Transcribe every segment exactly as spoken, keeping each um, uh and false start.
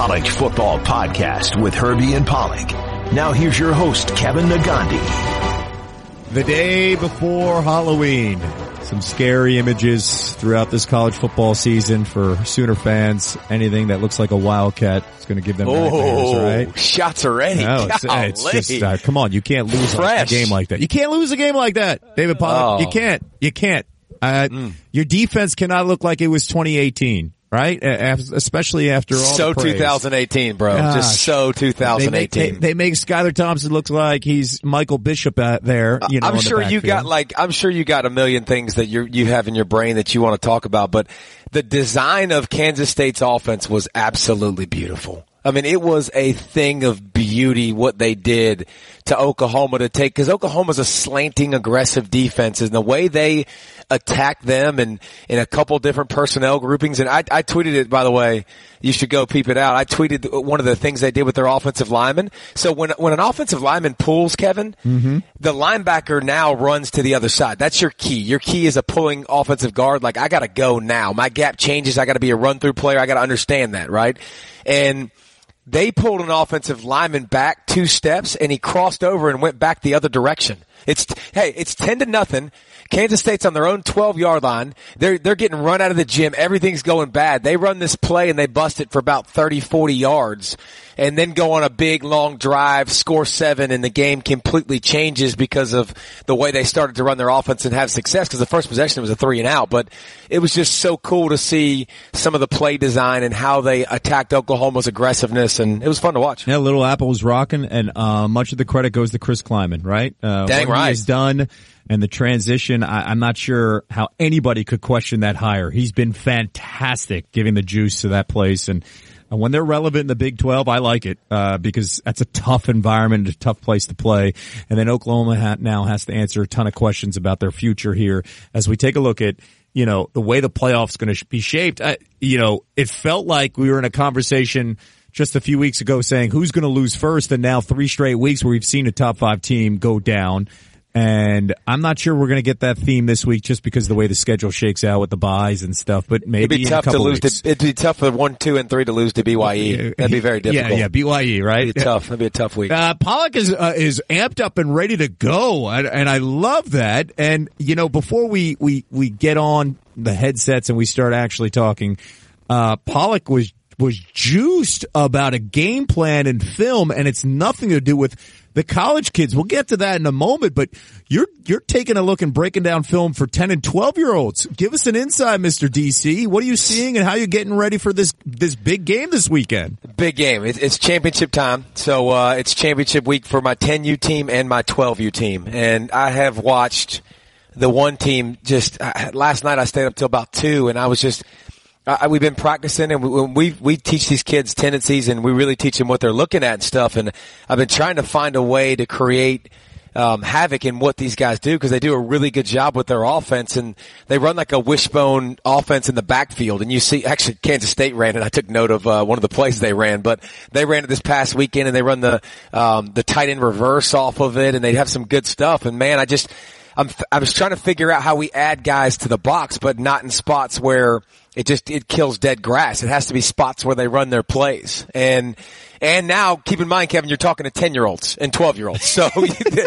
College Football Podcast with Herbie and Pollack. Now here's your host, Kevin Nagandi. The day before Halloween. Some scary images throughout this college football season for Sooner fans. Anything that looks like a Wildcat is going to give them oh, nightmares, right? Shots already. No, it's, it's just, uh, come on, you can't lose Fresh. a game like that. You can't lose a game like that, David Pollack. Oh. You can't. You can't. Uh, mm. Your defense cannot look like it was twenty eighteen. Right? Especially after all so the praise. twenty eighteen, bro. Gosh. Just so twenty eighteen. They make, they, they make Skylar Thompson look like he's Michael Bishop out there. You know, I'm sure you got like, I'm sure you got a million things that you you have in your brain that you want to talk about, but the design of Kansas State's offense was absolutely beautiful. I mean, it was a thing of beauty what they did to Oklahoma to take, because Oklahoma's a slanting, aggressive defense, and the way they attacked them and in a couple different personnel groupings. And I, I tweeted it, by the way. You should go peep it out. I tweeted one of the things they did with their offensive linemen. So when when an offensive lineman pulls, Kevin, mm-hmm. the linebacker now runs to the other side. That's your key. Your key is a pulling offensive guard. Like, I got to go now. My gap changes. I got to be a run-through player. I got to understand that, right? And they pulled an offensive lineman back two steps, and he crossed over and went back the other direction. It's, hey, it's ten to nothing. Kansas State's on their own twelve-yard line. They're, they're getting run out of the gym. Everything's going bad. They run this play and they bust it for about thirty, forty yards and then go on a big, long drive, score seven, and the game completely changes because of the way they started to run their offense and have success, because the first possession was a three and out. But it was just so cool to see some of the play design and how they attacked Oklahoma's aggressiveness, and it was fun to watch. Yeah, Little Apple was rocking, and uh, much of the credit goes to Chris Kleiman, right? Uh, Dang what right. he has done. And the transition, I, I'm not sure how anybody could question that hire. He's been fantastic giving the juice to that place. And, and when they're relevant in the Big twelve, I like it, uh, because that's a tough environment, a tough place to play. And then Oklahoma ha- now has to answer a ton of questions about their future here as we take a look at, you know, the way the playoff's going to sh- be shaped. I, you know, it felt like we were in a conversation just a few weeks ago saying who's going to lose first, and now three straight weeks where we've seen a top five team go down. And I'm not sure we're going to get that theme this week just because of the way the schedule shakes out with the buys and stuff, but maybe it'd be in tough a couple to lose weeks. to, it'd be tough for one, two, and three to lose to B Y E. That'd be very difficult. Yeah, yeah, B Y E, right? It'd be tough. That'd be a tough week. Uh, Pollack is, uh, is amped up and ready to go, and, and I love that. And, you know, before we, we, we get on the headsets and we start actually talking, uh, Pollack was, was juiced about a game plan and film, and it's nothing to do with the college kids. We'll get to that in a moment, but you're you're taking a look and breaking down film for ten and twelve year olds. Give us an insight, Mister D C. What are you seeing, and how are you getting ready for this this big game this weekend? Big game. It's championship time, so uh it's championship week for my ten U team and my twelve U team, and I have watched the one team just uh, last night. I stayed up till about two, and I was just. Uh, we've been practicing, and we, we we teach these kids tendencies, and we really teach them what they're looking at and stuff. And I've been trying to find a way to create um, havoc in what these guys do, because they do a really good job with their offense, and they run like a wishbone offense in the backfield. And you see, actually, Kansas State ran it. I took note of uh, one of the plays they ran, but they ran it this past weekend, and they run the um, the tight end reverse off of it, and they have some good stuff. And man, I just I'm I was trying to figure out how we add guys to the box, but not in spots where it just, it kills dead grass. It has to be spots where they run their plays. And, and now keep in mind, Kevin, you're talking to ten year olds and twelve year olds. So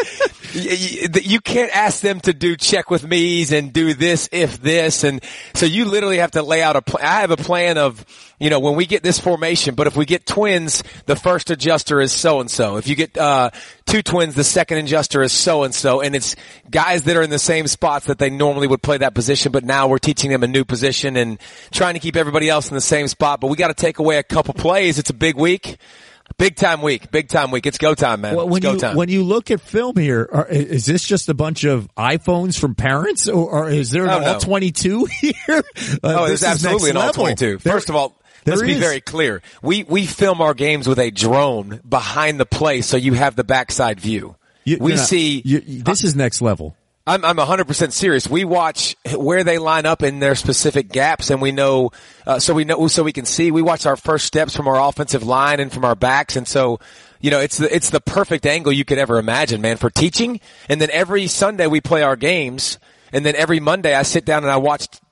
you, you can't ask them to do check with me's and do this, if this. And so you literally have to lay out a plan. I have a plan of, you know, when we get this formation, but if we get twins, the first adjuster is so-and-so. If you get, uh, two twins, the second adjuster is so-and-so. And it's guys that are in the same spots that they normally would play that position, but now we're teaching them a new position and trying to keep everybody else in the same spot. But we got to take away a couple plays. It's a big week. Big time week, big time week. It's go time, man. Well, when it's go you, time. When you look at film here, are, is this just a bunch of iPhones from parents, or, or is there an oh, no. all twenty-two here? Uh, oh, there's absolutely an all twenty-two. There, First of all, let's be is. very clear. We we film our games with a drone behind the play, so you have the backside view. You, we not, see. You, this is next level. I'm I'm one hundred percent serious. We watch where they line up in their specific gaps, and we know, uh, so we know, so we can see. We watch our first steps from our offensive line and from our backs, and so, you know, it's the it's the perfect angle you could ever imagine, man, for teaching. And then every Sunday we play our games, and then every Monday I sit down and I watch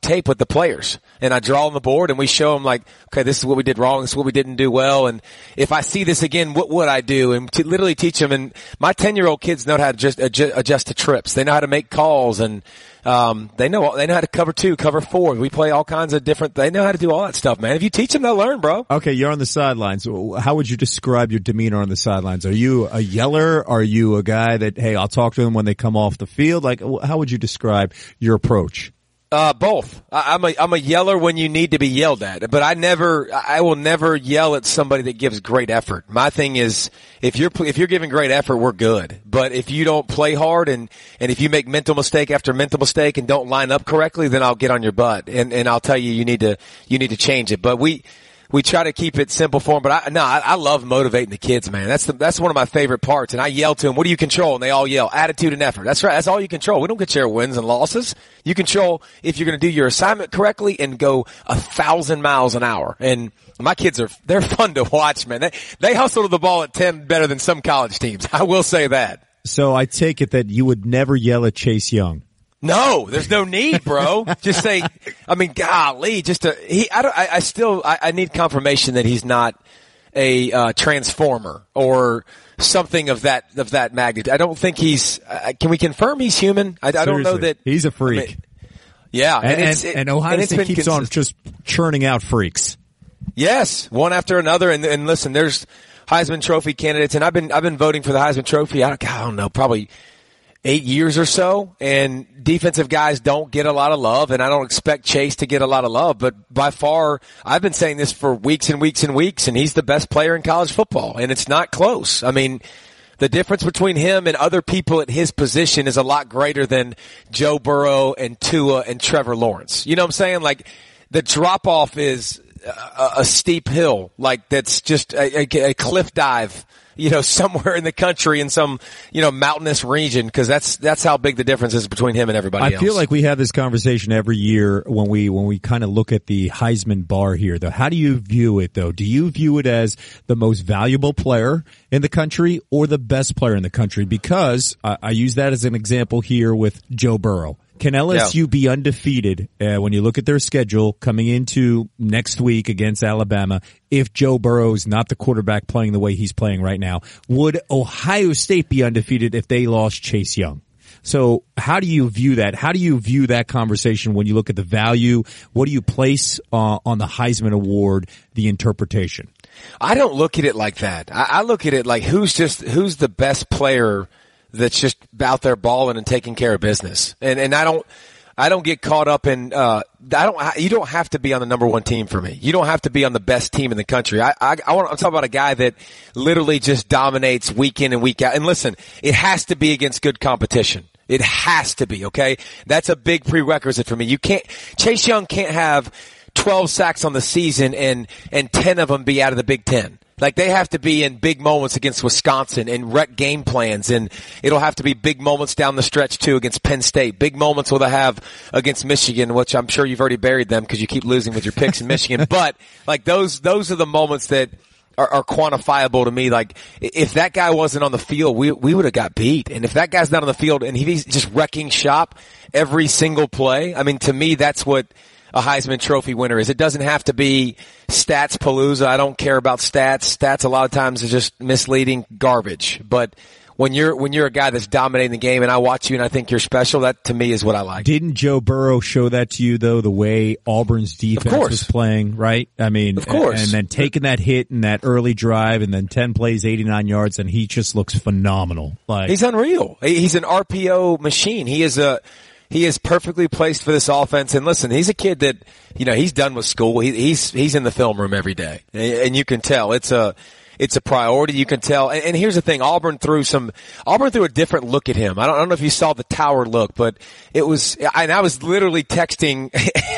tape with the players, and I draw on the board, and we show them like, okay, this is what we did wrong, this is what we didn't do well, and if I see this again, what would I do? And to literally teach them. And my ten-year-old kids know how to just adjust, adjust to trips. They know how to make calls, and um, they know they know how to cover two, cover four. We play all kinds of different. They know how to do all that stuff, man. If you teach them, they'll learn, bro. Okay, you're on the sidelines. How would you describe your demeanor on the sidelines? Are you a yeller? Are you a guy that, hey, I'll talk to them when they come off the field? Like, how would you describe your approach? Uh, both. I, I'm a, I'm a yeller when you need to be yelled at, but I never, I will never yell at somebody that gives great effort. My thing is, if you're, if you're giving great effort, we're good. But if you don't play hard and, and if you make mental mistake after mental mistake and don't line up correctly, then I'll get on your butt and, and I'll tell you, you need to, you need to change it. But we, we try to keep it simple for them, but I, no, I, I love motivating the kids, man. That's the, that's one of my favorite parts. And I yell to them, what do you control? And they all yell, attitude and effort. That's right. That's all you control. We don't control wins and losses. You control if you're going to do your assignment correctly and go a thousand miles an hour. And my kids are, they're fun to watch, man. They, they hustle to the ball at ten better than some college teams. I will say that. So I take it that you would never yell at Chase Young. No, there's no need, bro. Just say, I mean, golly, just to, he, I don't, I, I still, I, I need confirmation that he's not a, uh, transformer or something of that, of that magnitude. I don't think he's, uh, can we confirm he's human? I, I don't know that. He's a freak. I mean, yeah. And, and, it's, it, and Ohio and State keeps consistent. on just churning out freaks. Yes, one after another. And, and listen, there's Heisman Trophy candidates, and I've been, I've been voting for the Heisman Trophy. I don't, I don't know, probably eight years or so, and defensive guys don't get a lot of love, and I don't expect Chase to get a lot of love, but by far, I've been saying this for weeks and weeks and weeks, and he's the best player in college football, and it's not close. I mean, the difference between him and other people at his position is a lot greater than Joe Burrow and Tua and Trevor Lawrence. You know what I'm saying? Like, the drop-off is a, a steep hill, like that's just a, a, a cliff dive, you know, somewhere in the country in some, you know, mountainous region, because that's that's how big the difference is between him and everybody I else. I feel like we have this conversation every year when we when we kind of look at the Heisman bar here, though. How do you view it, though? Do you view it as the most valuable player in the country or the best player in the country? Because I, I use that as an example here with Joe Burrow. Can L S U yeah. be undefeated uh, when you look at their schedule coming into next week against Alabama if Joe Burrow is not the quarterback playing the way he's playing right now? Would Ohio State be undefeated if they lost Chase Young? So how do you view that? How do you view that conversation when you look at the value? What do you place uh, on the Heisman Award, the interpretation? I don't look at it like that. I, I look at it like who's just who's the best player that's just out there balling and taking care of business. And, and I don't, I don't get caught up in, uh, I don't, you don't have to be on the number one team for me. You don't have to be on the best team in the country. I, I, I want to talk about a guy that literally just dominates week in and week out. And listen, it has to be against good competition. It has to be, okay? That's a big prerequisite for me. You can't, Chase Young can't have twelve sacks on the season and, and ten of them be out of the Big Ten. Like, they have to be in big moments against Wisconsin and wreck game plans, and it'll have to be big moments down the stretch too against Penn State. Big moments will they have against Michigan, which I'm sure you've already buried them because you keep losing with your picks in Michigan. But like those, those are the moments that are, are quantifiable to me. Like, if that guy wasn't on the field, we we would have got beat. And if that guy's not on the field and he's just wrecking shop every single play, I mean, to me, that's what a Heisman Trophy winner is. It doesn't have to be stats palooza. I don't care about stats. Stats a lot of times is just misleading garbage. But when you're when you're a guy that's dominating the game and I watch you and I think you're special, that to me is what I like. Didn't Joe Burrow show that to you, though, the way Auburn's defense was playing, right? I mean, of course. And then taking that hit in that early drive and then ten plays, eighty-nine yards, and he just looks phenomenal. Like, he's unreal. He's an R P O machine. He is a He is perfectly placed for this offense. And listen, he's a kid that, you know, he's done with school. He, he's, he's in the film room every day. And you can tell it's a, it's a priority. You can tell. And, and here's the thing. Auburn threw some, Auburn threw a different look at him. I don't, I don't know if you saw the tower look, but it was, and I was literally texting,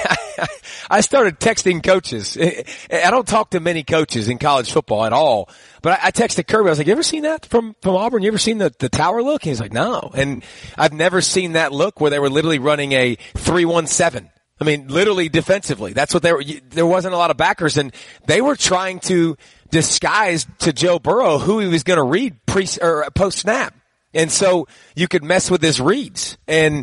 I started texting coaches. I don't talk to many coaches in college football at all. But I, I texted Kirby. I was like, you ever seen that from, from Auburn? You ever seen the, the tower look? And he's like, no. And I've never seen that look where they were literally running a three one seven. I mean, literally defensively. That's what they were, there wasn't a lot of backers and they were trying to disguise to Joe Burrow who he was going to read pre or post snap. And so you could mess with his reads. And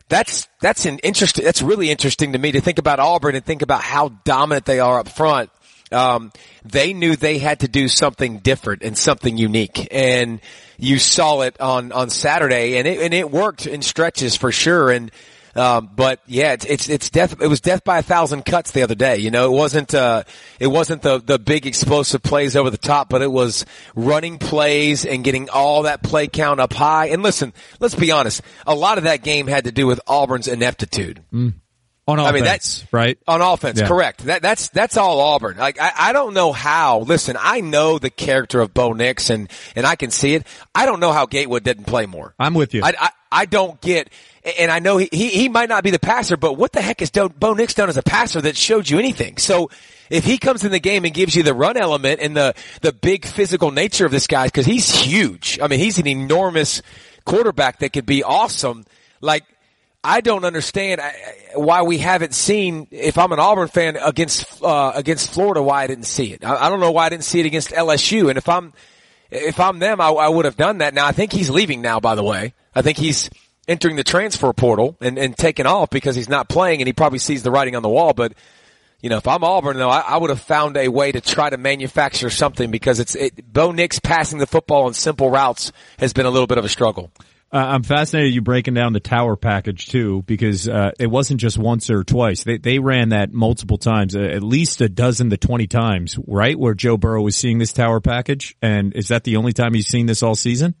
that's, that's an interesting, that's really interesting to me to think about Auburn and think about how dominant they are up front. Um, they knew they had to do something different and something unique. And you saw it on, on Saturday, and it, and it worked in stretches for sure. And, um, but yeah, it's, it's, it's death, it was death by a thousand cuts the other day. You know, it wasn't, uh, it wasn't the, the big explosive plays over the top, but it was running plays and getting all that play count up high. And listen, let's be honest, a lot of that game had to do with Auburn's ineptitude. Mm. On offense, I mean, that's right? On offense, yeah. correct. That, that's, that's all Auburn. Like, I, I don't know how, listen, I know the character of Bo Nix and, and I can see it. I don't know how Gatewood didn't play more. I'm with you. I, I, I don't get, and I know he, he, he might not be the passer, but what the heck has Bo Nix done as a passer that showed you anything? So, if he comes in the game and gives you the run element and the, the big physical nature of this guy, cause he's huge. I mean, he's an enormous quarterback that could be awesome. Like, I don't understand why we haven't seen, if I'm an Auburn fan against, uh, against Florida, why I didn't see it. I, I don't know why I didn't see it against L S U. And if I'm, if I'm them, I, I would have done that. Now, I think he's leaving now, by the way. I think he's entering the transfer portal and, and taking off because he's not playing and he probably sees the writing on the wall. But, you know, if I'm Auburn, though, I, I would have found a way to try to manufacture something because it's, it, Bo Nix passing the football on simple routes has been a little bit of a struggle. Uh, I'm fascinated you breaking down the tower package too, because uh, it wasn't just once or twice. They they ran that multiple times, uh, at least a dozen to twenty times, right? Where Joe Burrow was seeing this tower package, and is that the only time he's seen this all season?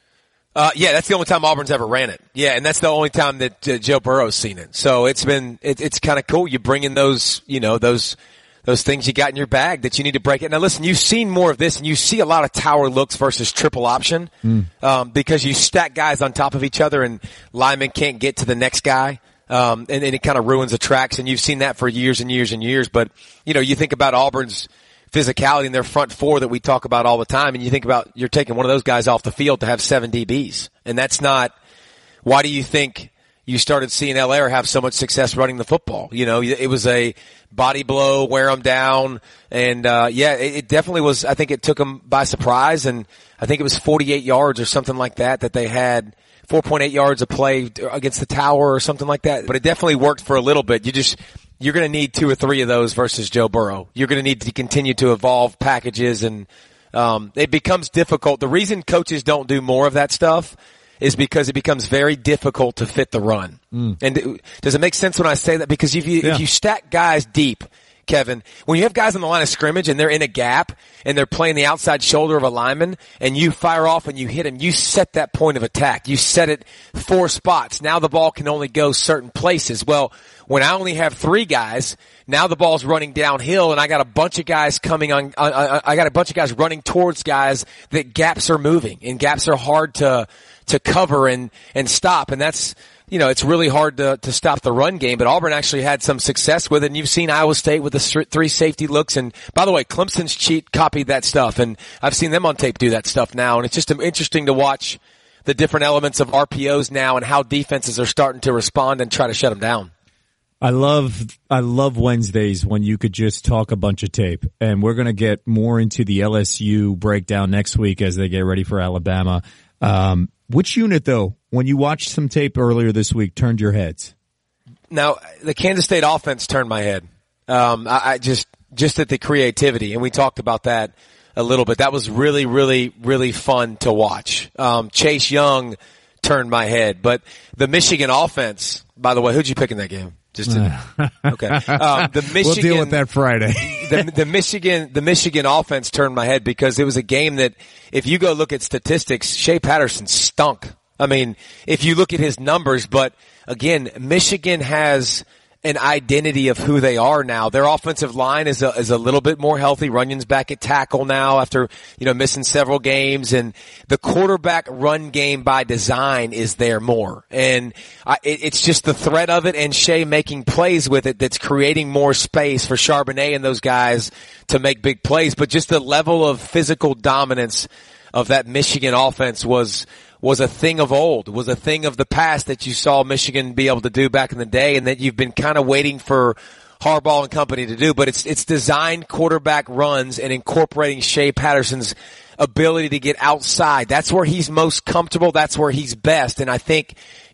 Uh, yeah, that's the only time Auburn's ever ran it. Yeah, and that's the only time that uh, Joe Burrow's seen it. So it's been it, it's kind of cool. You bring in those, you know, those. Those things you got in your bag that you need to break it. Now listen, you've seen more of this and you see a lot of tower looks versus triple option, mm. um, because you stack guys on top of each other and linemen can't get to the next guy. Um, and, and it kind of ruins the tracks, and you've seen that for years and years and years. But, you know, you think about Auburn's physicality in their front four that we talk about all the time, and you think about you're taking one of those guys off the field to have seven D Bs. And that's not, why do you think you started seeing L A have so much success running the football? You know, it was a body blow, wear them down, and uh yeah, it, it definitely was. I think it took them by surprise, and I think it was forty-eight yards or something like that that they had, four point eight yards of play against the tower or something like that. But it definitely worked for a little bit. You just, you're going to need two or three of those versus Joe Burrow. You're going to need to continue to evolve packages, and um it becomes difficult. The reason coaches don't do more of that stuff is because it becomes very difficult to fit the run. Mm. And does it make sense when I say that? Because if you, yeah. if you stack guys deep, Kevin, when you have guys on the line of scrimmage and they're in a gap and they're playing the outside shoulder of a lineman and you fire off and you hit him, you set that point of attack. You set it four spots. Now the ball can only go certain places. Well, when I only have three guys, now the ball's running downhill and I got a bunch of guys coming on, I, I got a bunch of guys running towards guys that gaps are moving, and gaps are hard to, to cover and, and stop. And that's, you know, it's really hard to, to stop the run game, but Auburn actually had some success with it. And you've seen Iowa State with the three safety looks. And by the way, Clemson's cheat copied that stuff, and I've seen them on tape do that stuff now. And it's just interesting to watch the different elements of R P Os now and how defenses are starting to respond and try to shut them down. I love, I love Wednesdays when you could just talk a bunch of tape, and we're going to get more into the L S U breakdown next week as they get ready for Alabama. Um, which unit though, when you watched some tape earlier this week, turned your heads? Now, the Kansas State offense turned my head. Um, I, I just, just at the creativity, and we talked about that a little bit. That was really, really, really fun to watch. Um, Chase Young turned my head, but the Michigan offense, by the way, who'd you pick in that game? Just to, okay. Um, the Michigan, we'll deal with that Friday. the, the Michigan, the Michigan offense turned my head because it was a game that, if you go look at statistics, Shea Patterson stunk. I mean, if you look at his numbers, but again, Michigan has an identity of who they are now. Their offensive line is a, is a little bit more healthy. Runyon's back at tackle now after, you know, missing several games, and the quarterback run game by design is there more. And I, it, it's just the threat of it and Shea making plays with it that's creating more space for Charbonnet and those guys to make big plays. But just the level of physical dominance of that Michigan offense was, was a thing of old, was a thing of the past that you saw Michigan be able to do back in the day, and that you've been kind of waiting for Harbaugh and company to do. But it's, it's designed quarterback runs and incorporating Shea Patterson's ability to get outside. That's where he's most comfortable. That's where he's best. And I think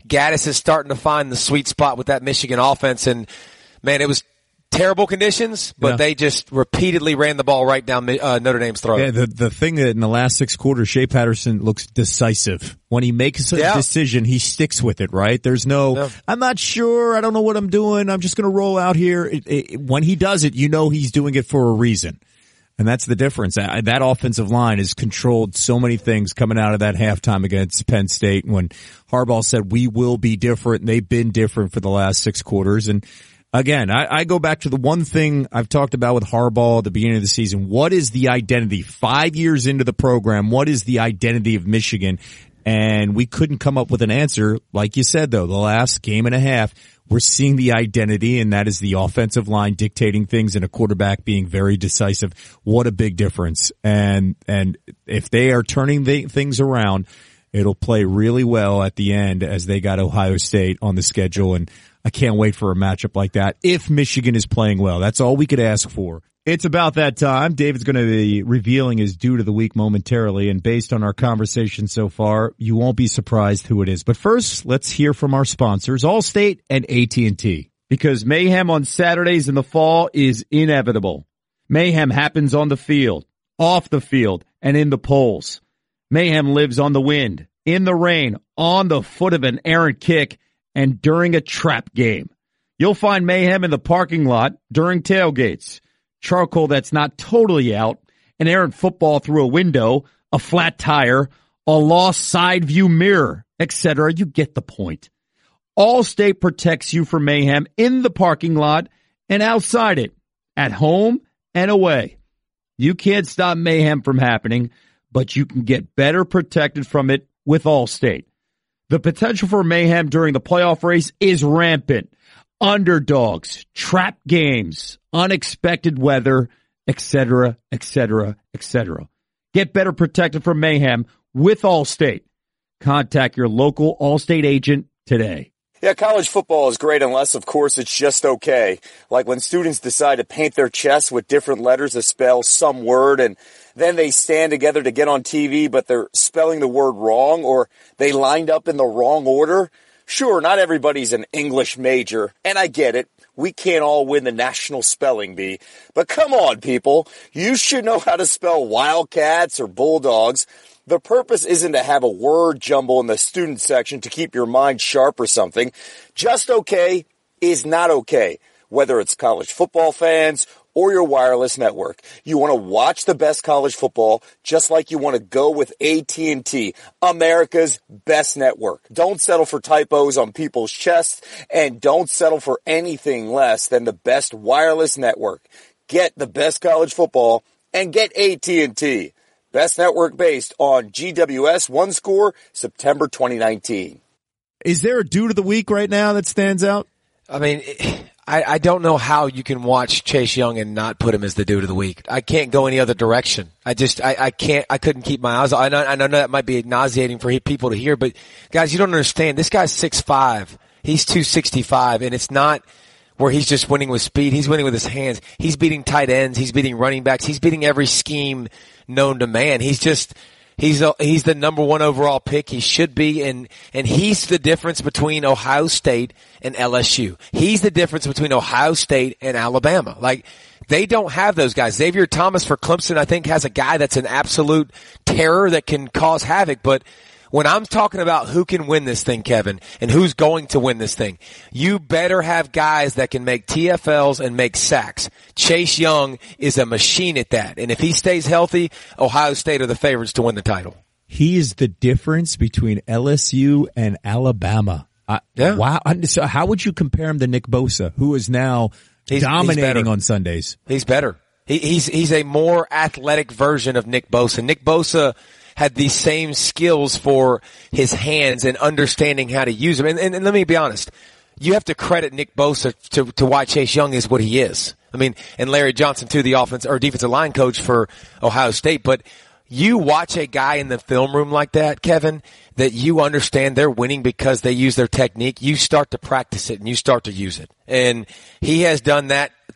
Gaddis is starting to find the sweet spot with that Michigan offense. And, man, it was terrible conditions, but yeah. they just repeatedly ran the ball right down uh, Notre Dame's throat. Yeah, the, the thing that in the last six quarters, Shea Patterson looks decisive. When he makes a yeah. decision, he sticks with it, right? There's no, no, I'm not sure, I don't know what I'm doing, I'm just going to roll out here. It, it, when he does it, you know he's doing it for a reason. And that's the difference. That, that offensive line has controlled so many things coming out of that halftime against Penn State when Harbaugh said, we will be different, and they've been different for the last six quarters. And again, I, I go back to the one thing I've talked about with Harbaugh at the beginning of the season. What is the identity? Five years into the program, what is the identity of Michigan? And we couldn't come up with an answer. Like you said, though, the last game and a half, we're seeing the identity, and that is the offensive line dictating things and a quarterback being very decisive. What a big difference. And, and if they are turning the, things around, it'll play really well at the end as they got Ohio State on the schedule. And I can't wait for a matchup like that if Michigan is playing well. That's all we could ask for. It's about that time. David's going to be revealing his Dude of the Week momentarily, and based on our conversation so far, you won't be surprised who it is. But first, let's hear from our sponsors, Allstate and A T and T. Because mayhem on Saturdays in the fall is inevitable. Mayhem happens on the field, off the field, and in the polls. Mayhem lives on the wind, in the rain, on the foot of an errant kick, and during a trap game. You'll find mayhem in the parking lot during tailgates. Charcoal that's not totally out, an errant football through a window, a flat tire, a lost side view mirror, et cetera. You get the point. Allstate protects you from mayhem in the parking lot and outside it, at home and away. You can't stop mayhem from happening, but you can get better protected from it with Allstate. The potential for mayhem during the playoff race is rampant. Underdogs, trap games, unexpected weather, et cetera, et cetera, et cetera. Get better protected from mayhem with Allstate. Contact your local Allstate agent today. Yeah, college football is great unless, of course, it's just okay. Like when students decide to paint their chests with different letters to spell some word, and then they stand together to get on T V, but they're spelling the word wrong, or they lined up in the wrong order. Sure, not everybody's an English major, and I get it. We can't all win the National Spelling Bee. But come on, people. You should know how to spell Wildcats or Bulldogs. The purpose isn't to have a word jumble in the student section to keep your mind sharp or something. Just okay is not okay, whether it's college football fans or your wireless network. You want to watch the best college football just like you want to go with A T and T, America's best network. Don't settle for typos on people's chests, and don't settle for anything less than the best wireless network. Get the best college football and get A T and T. Best network based on G W S One Score, September twenty nineteen. Is there a dude of the week right now that stands out? I mean, I, I don't know how you can watch Chase Young and not put him as the dude of the week. I can't go any other direction. I just, I, I can't, I couldn't keep my eyes on. I know, I know that might be nauseating for people to hear, but guys, you don't understand. This guy's six five. He's two sixty-five, and it's not where he's just winning with speed. He's winning with his hands. He's beating tight ends. He's beating running backs. He's beating every scheme known to man. He's just, he's a, he's the number one overall pick. He should be, and, and he's the difference between Ohio State and L S U. He's the difference between Ohio State and Alabama. Like, they don't have those guys. Xavier Thomas for Clemson, I think, has a guy that's an absolute terror that can cause havoc, but when I'm talking about who can win this thing, Kevin, and who's going to win this thing, you better have guys that can make T F Ls and make sacks. Chase Young is a machine at that. And if he stays healthy, Ohio State are the favorites to win the title. He is the difference between L S U and Alabama. I, yeah. Wow. So how would you compare him to Nick Bosa, who is now he's, dominating he's on Sundays? He's better. He, he's, he's a more athletic version of Nick Bosa. Nick Bosa had these same skills for his hands and understanding how to use them. And, and, and let me be honest, you have to credit Nick Bosa to, to why Chase Young is what he is. I mean, and Larry Johnson too, the offense or defensive line coach for Ohio State. But you watch a guy in the film room like that, Kevin, that you understand they're winning because they use their technique. You start to practice it and you start to use it. And he has done that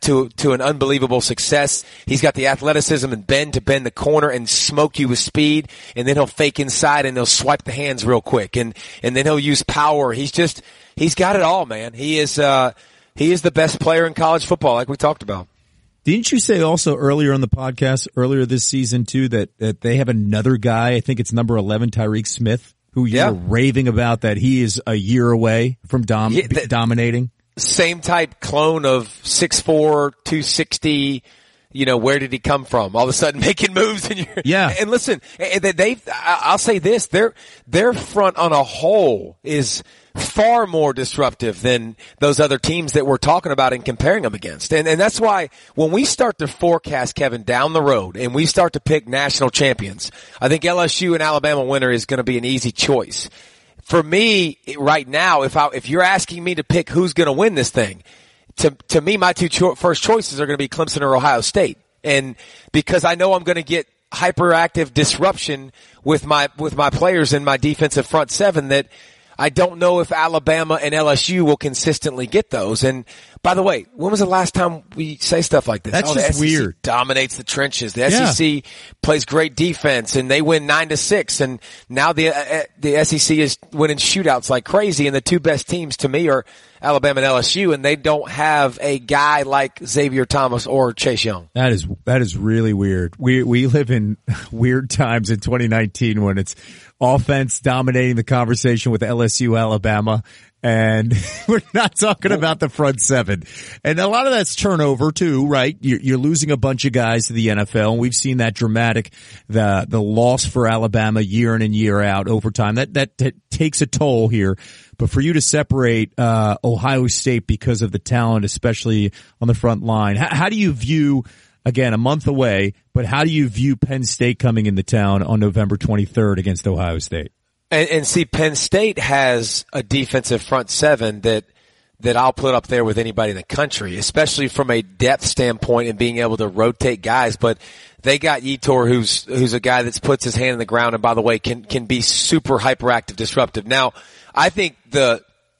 to to an unbelievable success. He's got the athleticism and bend to bend the corner and smoke you with speed, and then he'll fake inside and he'll swipe the hands real quick, and and then he'll use power. He's just he's got it all, man. He is uh he is the best player in college football, like we talked about. Didn't you say also earlier on the podcast, earlier this season too, that, that they have another guy, I think it's number eleven, Tyreek Smith, who you're yeah. raving about that he is a year away from dom- yeah, that, dominating? Same type clone of six four, two sixty, you know, where did he come from? All of a sudden making moves and you're, yeah. And listen, they, I'll say this, their, their front on a whole is far more disruptive than those other teams that we're talking about and comparing them against. And, and that's why when we start to forecast, Kevin, down the road and we start to pick national champions, I think L S U and Alabama winner is going to be an easy choice. For me, right now, if I, if you're asking me to pick who's going to win this thing, to, to me, my two cho- first choices are going to be Clemson or Ohio State. And because I know I'm going to get hyperactive disruption with my, with my players in my defensive front seven that I don't know if Alabama and L S U will consistently get those. And by the way, when was the last time we say stuff like this? That's oh, just the S E C weird. Dominates the trenches. The yeah. S E C plays great defense and they win nine to six. And now the uh, the S E C is winning shootouts like crazy. And the two best teams to me are Alabama and L S U, and they don't have a guy like Xavier Thomas or Chase Young. That is that is really weird. We we live in weird times in twenty nineteen when it's offense dominating the conversation with L S U, Alabama, and we're not talking about the front seven. And a lot of that's turnover too, right? You're, you're losing a bunch of guys to the N F L, and we've seen that dramatic, the the loss for Alabama year in and year out over time. That that, that takes a toll here. But for you to separate uh Ohio State because of the talent, especially on the front line, how, how do you view, again, a month away, but how do you view Penn State coming into town on November twenty-third against Ohio State? And, and see, Penn State has a defensive front seven that that I'll put up there with anybody in the country, especially from a depth standpoint and being able to rotate guys. But they got Yetur, who's who's a guy that puts his hand in the ground, and by the way, can can be super hyperactive, disruptive. Now, I think the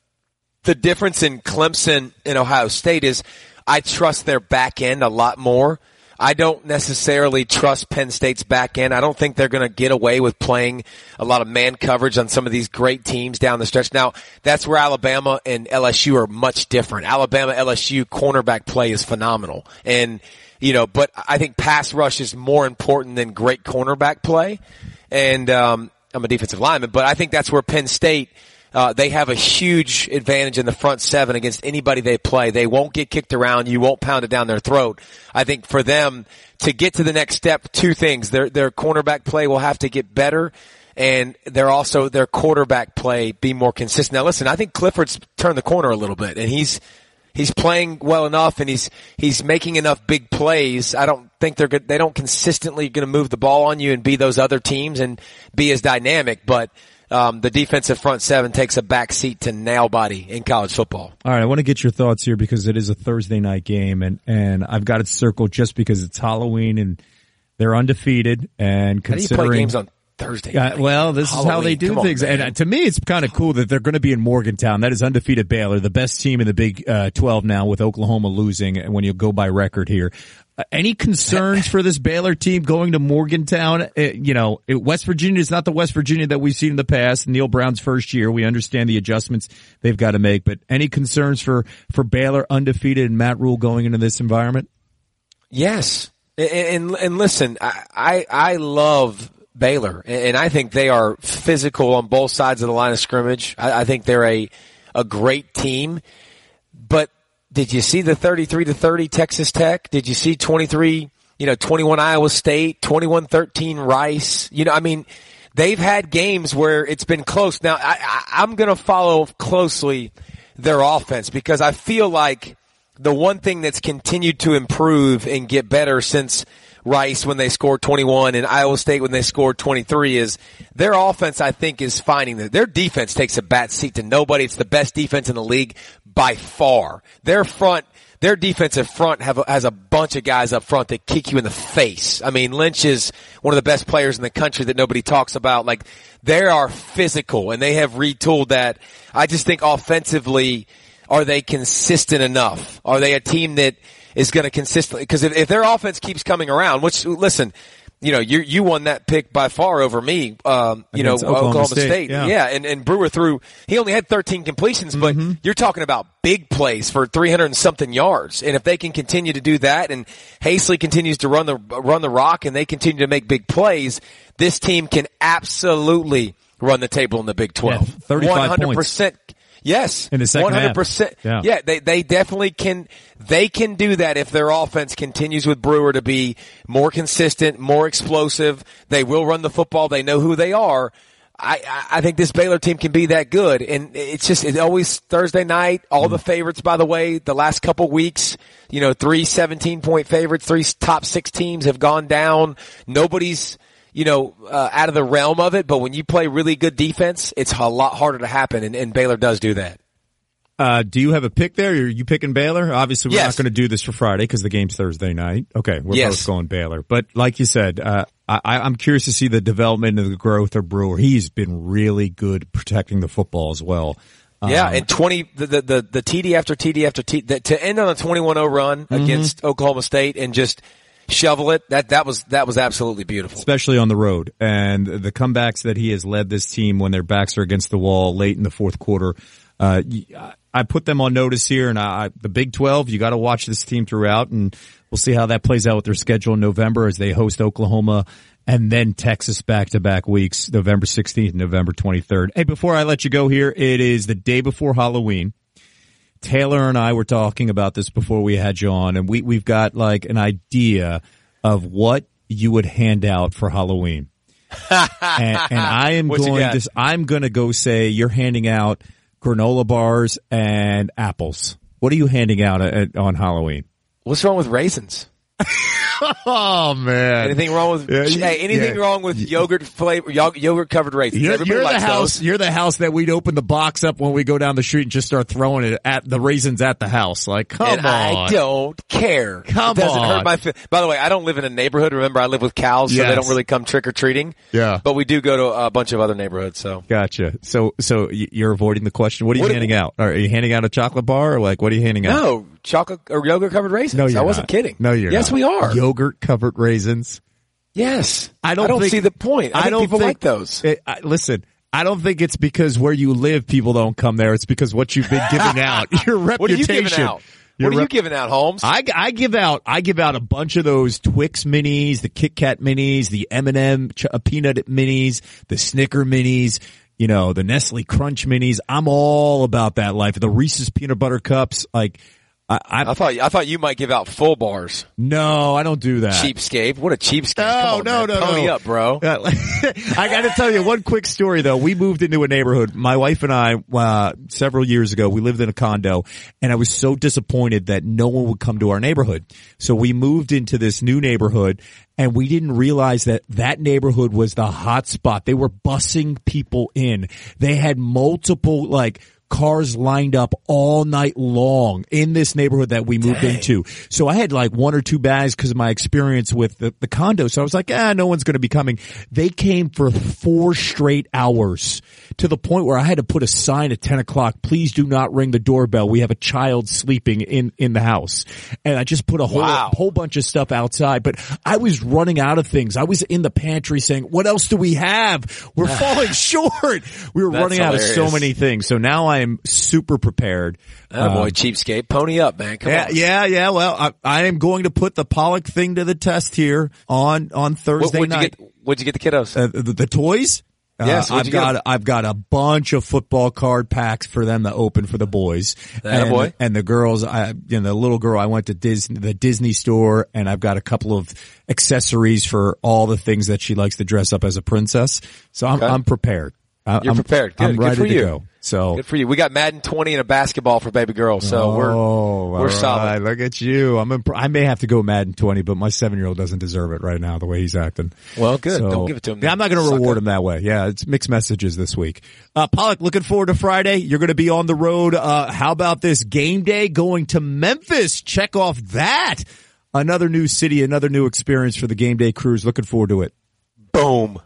the difference in Clemson and Ohio State is I trust their back end a lot more. I don't necessarily trust Penn State's back end. I don't think they're going to get away with playing a lot of man coverage on some of these great teams down the stretch. Now, that's where Alabama and L S U are much different. Alabama, L S U cornerback play is phenomenal. And, you know, but I think pass rush is more important than great cornerback play. And, um, I'm a defensive lineman, but I think that's where Penn State, Uh, they have a huge advantage in the front seven against anybody they play. They won't get kicked around. You won't pound it down their throat. I think for them to get to the next step, two things. Their, their cornerback play will have to get better, and they're also, their quarterback play be more consistent. Now listen, I think Clifford's turned the corner a little bit, and he's, he's playing well enough, and he's, he's making enough big plays. I don't think they're good, they don't consistently gonna move the ball on you and be those other teams and be as dynamic, but Um, the defensive front seven takes a back seat to nail body in college football. All right, I want to get your thoughts here because it is a Thursday night game, and, and I've got it circled just because it's Halloween and they're undefeated. And considering, how do you play games on Thursday night? Uh, well, this Halloween. is how they do Come things. On, and uh, to me, it's kind of cool that they're going to be in Morgantown. That is undefeated Baylor, the best team in the Big uh, twelve now, with Oklahoma losing. And when you go by record here. Uh, any concerns for this Baylor team going to Morgantown? Uh, you know, it, West Virginia is not the West Virginia that we've seen in the past. Neil Brown's first year, we understand the adjustments they've got to make. But any concerns for for Baylor undefeated and Matt Rule going into this environment? Yes, and and, and listen, I, I I love Baylor, and I think they are physical on both sides of the line of scrimmage. I, I think they're a a great team, but. Did you see the thirty-three to thirty Texas Tech? Did you see twenty-three, you know, twenty-one Iowa State, twenty-one thirteen Rice? You know, I mean, they've had games where it's been close. Now, I, I, I'm going to follow closely their offense because I feel like the one thing that's continued to improve and get better since Rice when they scored twenty-one and Iowa State when they scored twenty-three is their offense, I think, is finding that their defense takes a back seat to nobody. It's the best defense in the league by far. Their front, their defensive front have a, has a bunch of guys up front that kick you in the face. I mean, Lynch is one of the best players in the country that nobody talks about. Like, they are physical and they have retooled that. I just think offensively, are they consistent enough? Are they a team that is going to consistently, because if, if their offense keeps coming around, which, listen, you know, you you won that pick by far over me, um, you Against know, Oklahoma, Oklahoma State. State. Yeah. yeah, and, and Brewer threw, he only had thirteen completions, but Mm-hmm. you're talking about big plays for three hundred and something yards. And if they can continue to do that and Hasely continues to run the, run the rock and they continue to make big plays, this team can absolutely run the table in the Big twelve. Yeah, thirty-five one hundred percent. points. Yes. In the second one hundred percent. half. Yeah. Yeah. they, they definitely can, they can do that if their offense continues with Brewer to be more consistent, more explosive. They will run the football. They know who they are. I, I think this Baylor team can be that good. And it's just, it's always Thursday night. All the favorites, by the way, the last couple weeks, you know, three seventeen point favorites, three top six teams have gone down. Nobody's, you know, uh, out of the realm of it, but when you play really good defense, it's a lot harder to happen, and, and Baylor does do that. Uh, do you have a pick there? Are you picking Baylor? Obviously, we're Yes. not going to do this for Friday because the game's Thursday night. Okay, we're Yes. both going Baylor. But like you said, uh, I, I'm curious to see the development and the growth of Brewer. He's been really good protecting the football as well. Yeah, Um, and twenty, the, the, the, the T D after T D after T D, to end on a twenty-one oh run Mm-hmm. against Oklahoma State and just shovel it, that, that was, that was absolutely beautiful. especially on the road. And the comebacks that he has led this team when their backs are against the wall late in the fourth quarter. Uh, I put them on notice here, and I, the Big twelve, you got to watch this team throughout, and we'll see how that plays out with their schedule in November as they host Oklahoma and then Texas back-to-back weeks, November sixteenth and November twenty-third. Hey, before I let you go here, it is the day before Halloween. Taylor and I were talking about this before we had you on, and we, we've got like an idea of what you would hand out for Halloween. and, and I am What you going got? to, I'm going to go say you're handing out granola bars and apples. What are you handing out at, on Halloween? What's wrong with raisins? Oh man! Anything wrong with, Yeah, you- hey, anything yeah. wrong with yogurt flavor, yogurt covered raisins? You're, Everybody you're the likes house. those. You're the house that we'd open the box up when we go down the street and just start throwing it at the raisins at the house. Like, come and on! I don't care. Come it doesn't on. hurt my fe- By the way, I don't live in a neighborhood. Remember, I live with cows, so Yes. they don't really come trick or treating. Yeah. But we do go to a bunch of other neighborhoods. So Gotcha. So, so y- you're avoiding the question. What are you What- handing out? Are you handing out a chocolate bar, or like what are you handing out? no chocolate or yogurt covered raisins. No, you're I wasn't not. kidding. No, you're yes, not. we are. Yogurt covered raisins. Yes, I don't think- see the point. I, I think don't people think- like those. It, I, listen, I don't think it's because where you live people don't come there. It's because what you've been giving out. Your reputation. What are you giving out? Your What are you rep- giving out, Holmes? I, I give out I give out a bunch of those Twix minis, the Kit Kat minis, the M and M ch- uh, peanut minis, the Snicker minis, you know, the Nestle Crunch minis. I'm all about that life. The Reese's peanut butter cups, like I, I I thought I thought you might give out full bars. no, I don't do that. Cheapskate. What a cheapskate. No, Come on, no, man. no, Pony no. up, bro. Uh, I got to tell you one quick story though. We moved into a neighborhood. My wife and I, uh, several years ago, we lived in a condo and I was so disappointed that no one would come to our neighborhood. So we moved into this new neighborhood and we didn't realize that that neighborhood was the hot spot. They were bussing people in. They had multiple like cars lined up all night long in this neighborhood that we moved Dang. into. So I had like one or two bags because of my experience with the, the condo. So I was like, ah, no one's going to be coming. They came for four straight hours to the point where I had to put a sign at ten o'clock. Please do not ring the doorbell. We have a child sleeping in, in the house. And I just put a whole, Wow. whole bunch of stuff outside, but I was running out of things. I was in the pantry saying, what else do we have? We're falling short. We were That's running out of so hilarious. many things. So now I am super prepared. Oh boy, Um, cheapskate. Pony up, man. Come yeah, on. yeah, yeah. Well, I, I am going to put the Pollock thing to the test here on on What, Thursday what'd you night. get? What'd you get the kiddos? Uh, the, the toys. Yes, uh, what'd I've you get got them? I've got a bunch of football card packs for them to open for the boys. And, Attaboy. and the girls, I you know, the little girl, I went to Disney, the Disney store, and I've got a couple of accessories for all the things that she likes to dress up as a princess. So I'm Okay. I'm prepared. I, You're I'm, prepared. Good. I'm Good ready for to you. go. So Good for you. We got Madden twenty and a basketball for baby girls, so oh, we're all we're right. solid. Look at you. I'm. Imp- I may have to go Madden twenty, but my seven year old doesn't deserve it right now the way he's acting. Well, good. So- Don't give it to him. Yeah, I'm not going to Sucker. reward him that way. Yeah, it's mixed messages this week. Uh, Pollock, looking forward to Friday. You're going to be on the road. Uh, how about this game day going to Memphis? Check off that. Another new city, another new experience for the game day crews. Looking forward to it. Boom.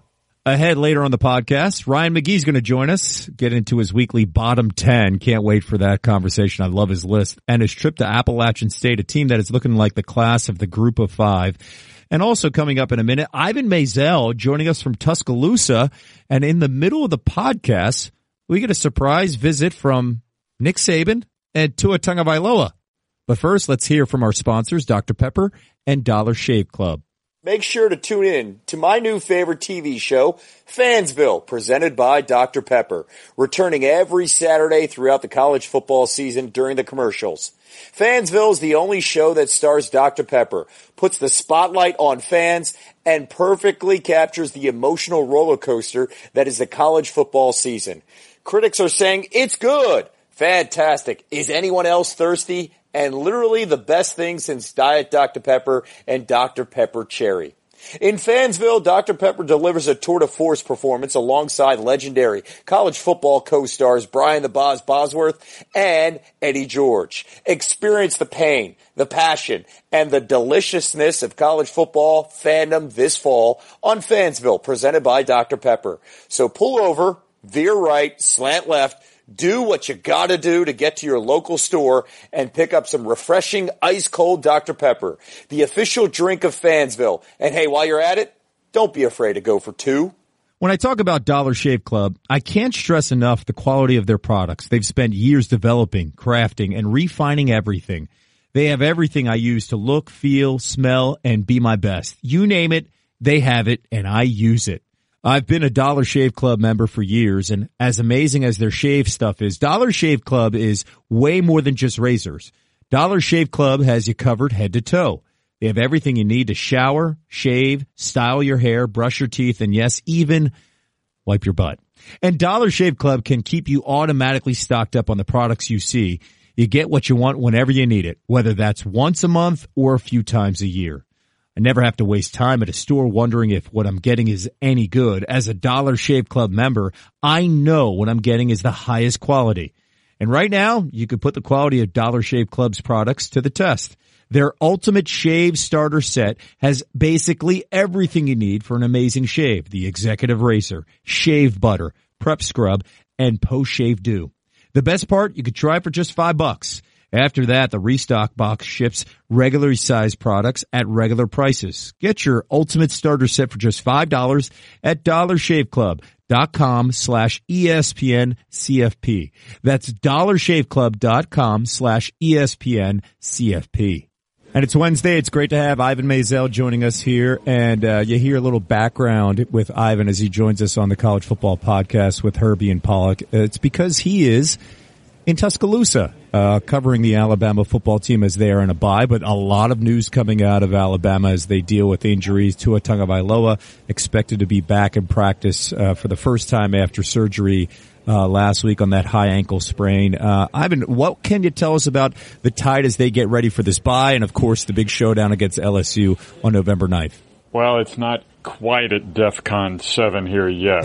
Ahead later on the podcast, Ryan McGee's going to join us, get into his weekly bottom ten. Can't wait for that conversation. I love his list. And his trip to Appalachian State, a team that is looking like the class of the group of five. And also coming up in a minute, Ivan Maisel joining us from Tuscaloosa. And in the middle of the podcast, we get a surprise visit from Nick Saban and Tua Tagovailoa. But first, let's hear from our sponsors, Doctor Pepper and Dollar Shave Club. Make sure to tune in to my new favorite T V show, Fansville, presented by Doctor Pepper, returning every Saturday throughout the college football season during the commercials. Fansville is the only show that stars Doctor Pepper, puts the spotlight on fans, and perfectly captures the emotional roller coaster that is the college football season. Critics are saying it's good, fantastic. Is anyone else thirsty? And literally the best thing since Diet Doctor Pepper and Doctor Pepper Cherry. In Fansville, Doctor Pepper delivers a tour de force performance alongside legendary college football co-stars Brian the Boz Bosworth and Eddie George. Experience the pain, the passion, and the deliciousness of college football fandom this fall on Fansville, presented by Doctor Pepper. So pull over, veer right, slant left, do what you gotta do to get to your local store and pick up some refreshing ice-cold Doctor Pepper, the official drink of Fansville. And hey, while you're at it, don't be afraid to go for two. When I talk about Dollar Shave Club, I can't stress enough the quality of their products. They've spent years developing, crafting, and refining everything. They have everything I use to look, feel, smell, and be my best. You name it, they have it, and I use it. I've been a Dollar Shave Club member for years, and as amazing as their shave stuff is, Dollar Shave Club is way more than just razors. Dollar Shave Club has you covered head to toe. They have everything you need to shower, shave, style your hair, brush your teeth, and yes, even wipe your butt. And Dollar Shave Club can keep you automatically stocked up on the products you see. You get what you want whenever you need it, whether that's once a month or a few times a year. I never have to waste time at a store wondering if what I'm getting is any good. As a Dollar Shave Club member, I know what I'm getting is the highest quality. And right now, you could put the quality of Dollar Shave Club's products to the test. Their Ultimate Shave Starter Set has basically everything you need for an amazing shave. The Executive Razor, Shave Butter, Prep Scrub, and Post Shave Dew. The best part, you could try for just five bucks. After that, the restock box ships regular sized products at regular prices. Get your ultimate starter set for just five dollars at dollar shave club dot com slash E S P N C F P. That's dollar shave club dot com slash E S P N C F P. And it's Wednesday. It's great to have Ivan Maisel joining us here. And uh, you hear a little background with Ivan as he joins us on the College Football Podcast with Herbie and Pollock. It's because he is in Tuscaloosa, uh, covering the Alabama football team as they are in a bye, but a lot of news coming out of Alabama as they deal with injuries. Tua Tagovailoa expected to be back in practice uh, for the first time after surgery uh, last week on that high ankle sprain. Uh, Ivan, what can you tell us about the Tide as they get ready for this bye and, of course, the big showdown against L S U on November ninth? Well, it's not quite at DEFCON seven here yet.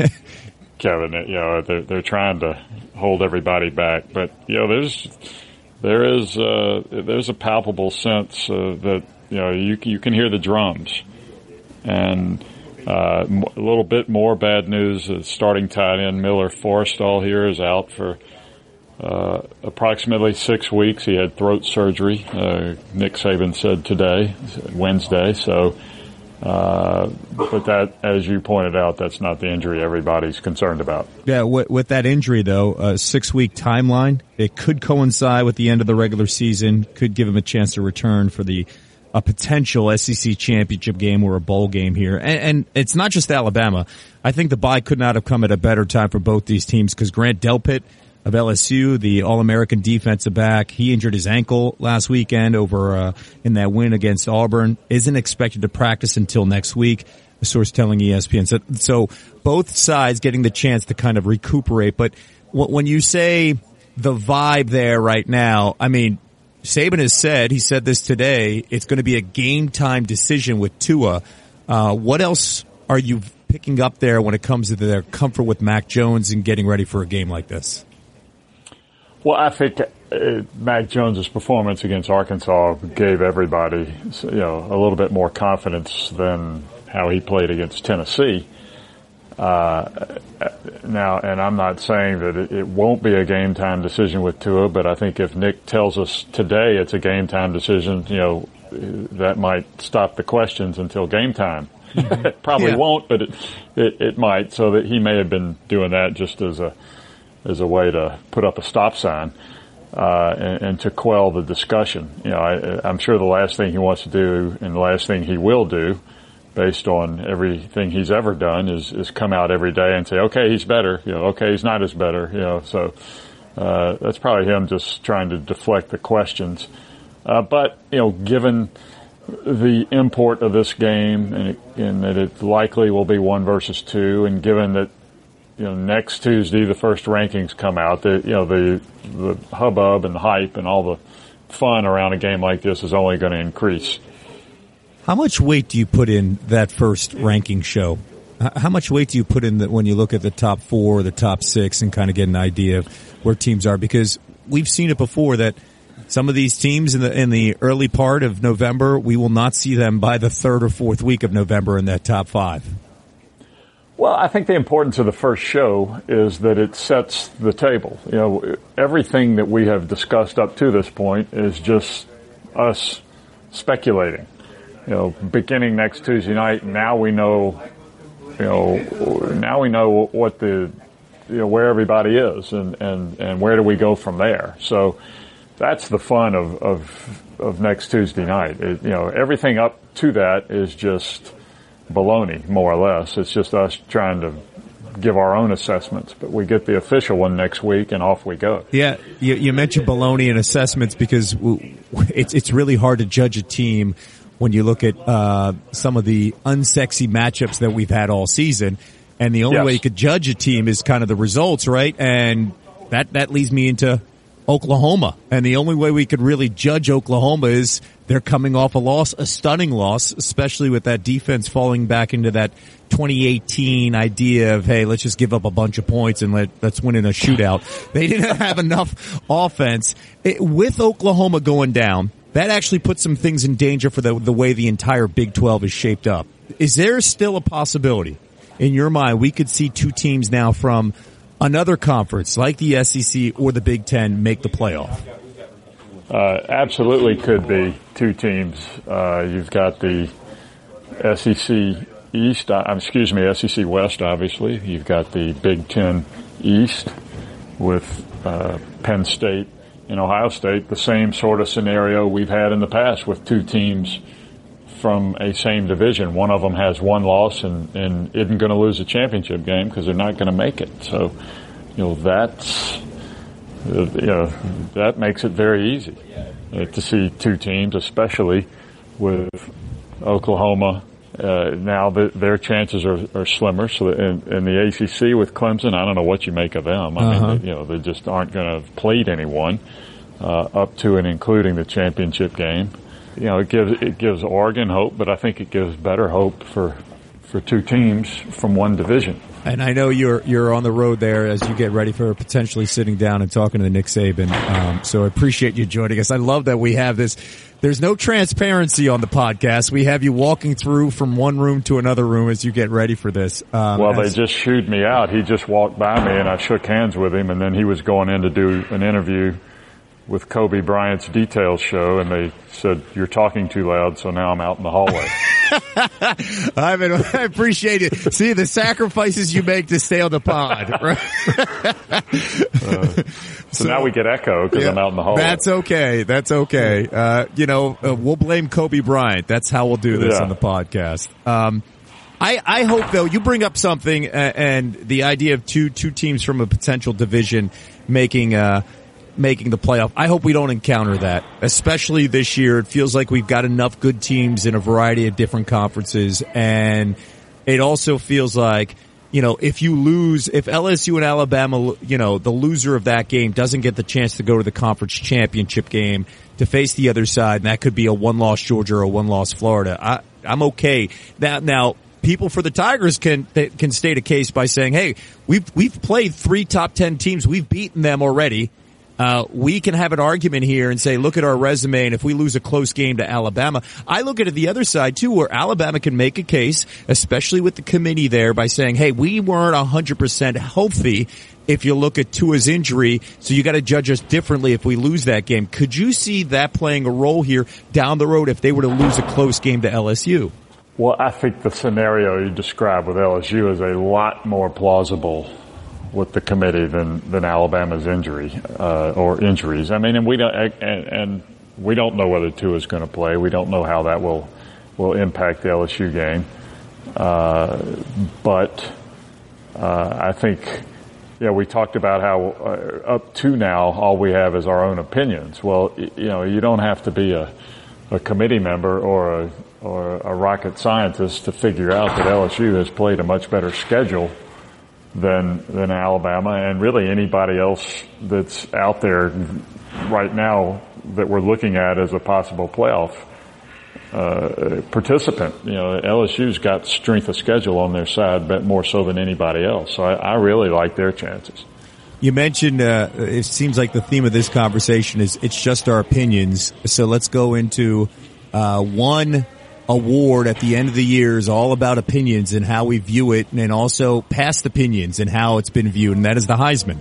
Kevin, you know, they're, they're trying to hold everybody back, but you know, there's there is uh, there's a palpable sense uh, that you know you you can hear the drums, and uh, a little bit more bad news. Uh, starting tight end Miller Forrestall here is out for uh, approximately six weeks. He had throat surgery. Uh, Nick Saban said today, Wednesday, so. Uh, but that, as you pointed out, that's not the injury everybody's concerned about. Yeah, with, with that injury, though, a six-week timeline, it could coincide with the end of the regular season, could give him a chance to return for the a potential S E C championship game or a bowl game here. And, and it's not just Alabama. I think the bye could not have come at a better time for both these teams because Grant Delpit of L S U, the All-American defensive back, he injured his ankle last weekend over uh, in that win against Auburn, isn't expected to practice until next week, a source telling E S P N. So, so both sides getting the chance to kind of recuperate. But when you say the vibe there right now, I mean, Saban has said, he said this today, it's going to be a game-time decision with Tua. Uh, what else are you picking up there when it comes to their comfort with Mac Jones and getting ready for a game like this? Well, I think uh, Mac Jones's performance against Arkansas gave everybody, you know, a little bit more confidence than how he played against Tennessee. Uh, now, and I'm not saying that it, it won't be a game time decision with Tua, but I think if Nick tells us today it's a game time decision, you know, that might stop the questions until game time. It probably yeah. won't, but it, it it might. So that he may have been doing that just as a as a way to put up a stop sign uh, and, and to quell the discussion. You know, I, I'm sure the last thing he wants to do, and the last thing he will do, based on everything he's ever done, is, is come out every day and say, okay, he's better, you know, okay, he's not as better, you know, so, uh, that's probably him just trying to deflect the questions. Uh, but, you know, given the import of this game and, it, and that it likely will be one versus two, and given that, you know, next Tuesday the first rankings come out, the, you know, the, the hubbub and the hype and all the fun around a game like this is only going to increase. How much weight do you put in that first ranking show? How much weight do you put in that when you look at the top four or the top six and kind of get an idea of where teams are? Because we've seen it before that some of these teams in the in the early part of November, we will not see them by the third or fourth week of November in that top five. Well, I think the importance of the first show is that it sets the table. You know, everything that we have discussed up to this point is just us speculating. You know, beginning next Tuesday night, now we know, you know, now we know what the, you know, where everybody is and, and, and where do we go from there. So that's the fun of, of, of next Tuesday night. It, you know, everything up to that is just baloney, more or less. It's just us trying to give our own assessments, but we get the official one next week and off we go. Yeah, you, you mentioned baloney and assessments because it's, it's really hard to judge a team when you look at uh some of the unsexy matchups that we've had all season. And the only yes. way you could judge a team is kind of the results, right? And that that leads me into Oklahoma. And the only way we could really judge Oklahoma is they're coming off a loss, a stunning loss, especially with that defense falling back into that twenty eighteen idea of, hey, let's just give up a bunch of points and let, let's win in a shootout. They didn't have enough offense. It, with Oklahoma going down, that actually puts some things in danger for the, the way the entire Big twelve is shaped up. Is there still a possibility, in your mind, we could see two teams now from another conference, like the S E C or the Big Ten, make the playoff? Uh, absolutely could be two teams. Uh, you've got the S E C East, uh, excuse me, S E C West, obviously. You've got the Big Ten East with uh, Penn State in Ohio State, the same sort of scenario we've had in the past with two teams from a same division. One of them has one loss and, and isn't going to lose a championship game because they're not going to make it. So, you know, that's, you know, that makes it very easy uh, to see two teams, especially with Oklahoma. Uh, now the, their chances are, are slimmer. So in, in the A C C with Clemson, I don't know what you make of them. I uh-huh. mean, they, you know, they just aren't going to have played anyone uh, up to and including the championship game. You know, it gives it gives Oregon hope, but I think it gives better hope for for two teams from one division. And I know you're you're on the road there as you get ready for potentially sitting down and talking to Nick Saban. Um, so I appreciate you joining us. I love that we have this. There's no transparency on the podcast. We have you walking through from one room to another room as you get ready for this. Um, well, as, they just shooed me out. He just walked by me and I shook hands with him, and then he was going in to do an interview with Kobe Bryant's Details show, and they said, "You're talking too loud," so now I'm out in the hallway. I mean, I appreciate it. See, the sacrifices you make to stay on the pod. Right? uh, so, so now we get echo because yeah, I'm out in the hallway. That's okay. That's okay. Uh, you know, uh, we'll blame Kobe Bryant. That's how we'll do this yeah. on the podcast. Um, I, I hope, though, you bring up something, uh, and the idea of two two teams from a potential division making uh making the playoff. I hope we don't encounter that, especially this year. It feels like we've got enough good teams in a variety of different conferences, and it also feels like, you know, if you lose, if L S U and Alabama, you know, the loser of that game doesn't get the chance to go to the conference championship game to face the other side, and that could be a one-loss Georgia or a one-loss Florida. I, I'm okay. Now, now, people for the Tigers can can state a case by saying, hey, we've we've played three top ten teams, we've beaten them already. Uh, we can have an argument here and say, look at our resume, and if we lose a close game to Alabama, I look at it the other side too, where Alabama can make a case, especially with the committee there, by saying, hey, we weren't one hundred percent healthy if you look at Tua's injury, so you got to judge us differently if we lose that game. Could you see that playing a role here down the road if they were to lose a close game to L S U? Well, I think the scenario you described with L S U is a lot more plausible with the committee than, than Alabama's injury, uh, or injuries. I mean, and we don't, and, and we don't know whether Tua is going to play. We don't know how that will, will impact the L S U game. Uh, but, uh, I think, you know, we talked about how uh, up to now, all we have is our own opinions. Well, you know, you don't have to be a, a committee member or a, or a rocket scientist to figure out that L S U has played a much better schedule than than Alabama and really anybody else that's out there right now that we're looking at as a possible playoff uh, participant. You know, L S U's got strength of schedule on their side, but more so than anybody else. So I, I really like their chances. You mentioned uh, it seems like the theme of this conversation is it's just our opinions. So let's go into uh, one award at the end of the year is all about opinions and how we view it, and also past opinions and how it's been viewed, and that is the Heisman.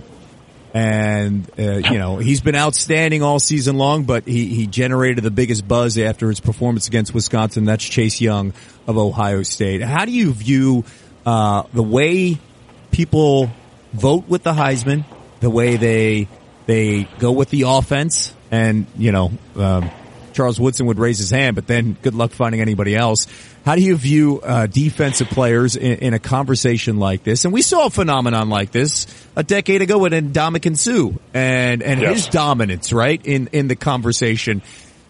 And, uh, you know, he's been outstanding all season long, but he, he generated the biggest buzz after his performance against Wisconsin. That's Chase Young of Ohio State. How do you view uh the way people vote with the Heisman, the way they they go with the offense, and, you know, um Charles Woodson would raise his hand, but then good luck finding anybody else. How do you view uh, defensive players in, in a conversation like this? And we saw a phenomenon like this a decade ago with Ndamukong Suh and and yes. his dominance, right, in in the conversation.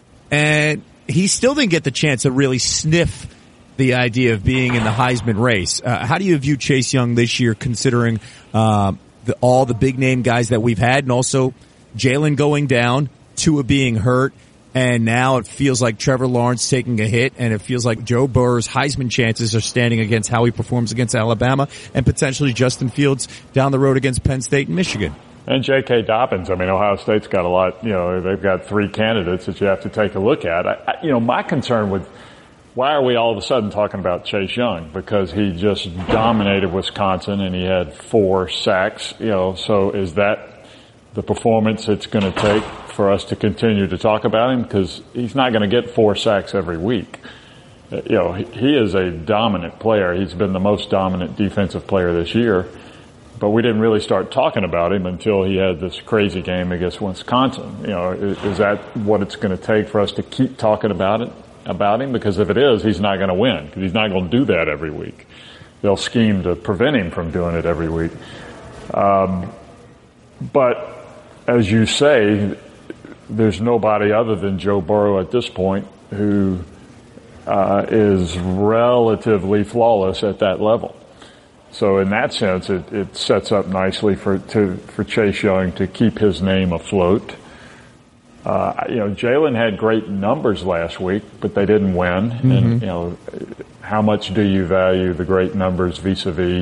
And he still didn't get the chance to really sniff the idea of being in the Heisman race. Uh, how do you view Chase Young this year, considering uh, the, all the big name guys that we've had, and also Jalen going down, Tua being hurt? And now it feels like Trevor Lawrence taking a hit, and it feels like Joe Burrow's Heisman chances are standing against how he performs against Alabama, and potentially Justin Fields down the road against Penn State and Michigan. And J K. Dobbins. I mean, Ohio State's got a lot, you know, they've got three candidates that you have to take a look at. I, I, you know, my concern with why are we all of a sudden talking about Chase Young? Because he just dominated Wisconsin and he had four sacks, you know, so is that the performance it's going to take for us to continue to talk about him? Because he's not going to get four sacks every week. You know, he is a dominant player. He's been the most dominant defensive player this year. But we didn't really start talking about him until he had this crazy game against Wisconsin. You know, is, is that what it's going to take for us to keep talking about it, about him? Because if it is, he's not going to win, because he's not going to do that every week. They'll scheme to prevent him from doing it every week. Um, but as you say, there's nobody other than Joe Burrow at this point who uh, is relatively flawless at that level. So in that sense, it, it sets up nicely for to, for Chase Young to keep his name afloat. Uh, you know, Jalen had great numbers last week, but they didn't win. Mm-hmm. And, you know, how much do you value the great numbers vis-a-vis,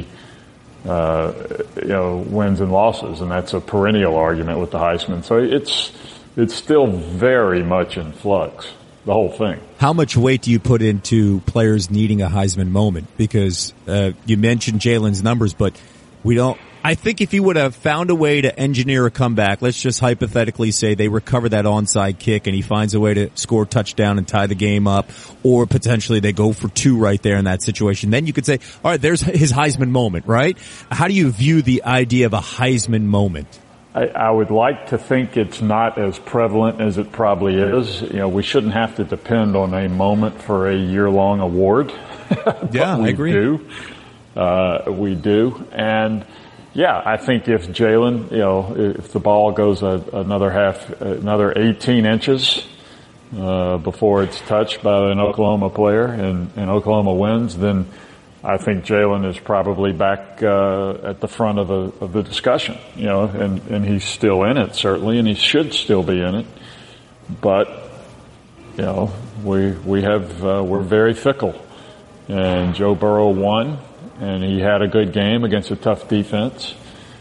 uh, you know, wins and losses? And that's a perennial argument with the Heisman. So it's, it's still very much in flux, the whole thing. How much weight do you put into players needing a Heisman moment? Because uh, you mentioned Jalen's numbers, but we don't. I think if he would have found a way to engineer a comeback, let's just hypothetically say they recover that onside kick and he finds a way to score a touchdown and tie the game up, or potentially they go for two right there in that situation, then you could say, all right, there's his Heisman moment, right? How do you view the idea of a Heisman moment? I, I would like to think it's not as prevalent as it probably is. You know, we shouldn't have to depend on a moment for a year-long award. Yeah, we I agree. Do. Uh, we do. And, yeah, I think if Jalen, you know, if the ball goes a, another half, another eighteen inches uh, before it's touched by an Oklahoma player and, and Oklahoma wins, then I think Jalen is probably back uh, at the front of, a, of the discussion, you know, and, and he's still in it, certainly, and he should still be in it. But, you know, we we have uh, we're very fickle. And Joe Burrow won, and he had a good game against a tough defense.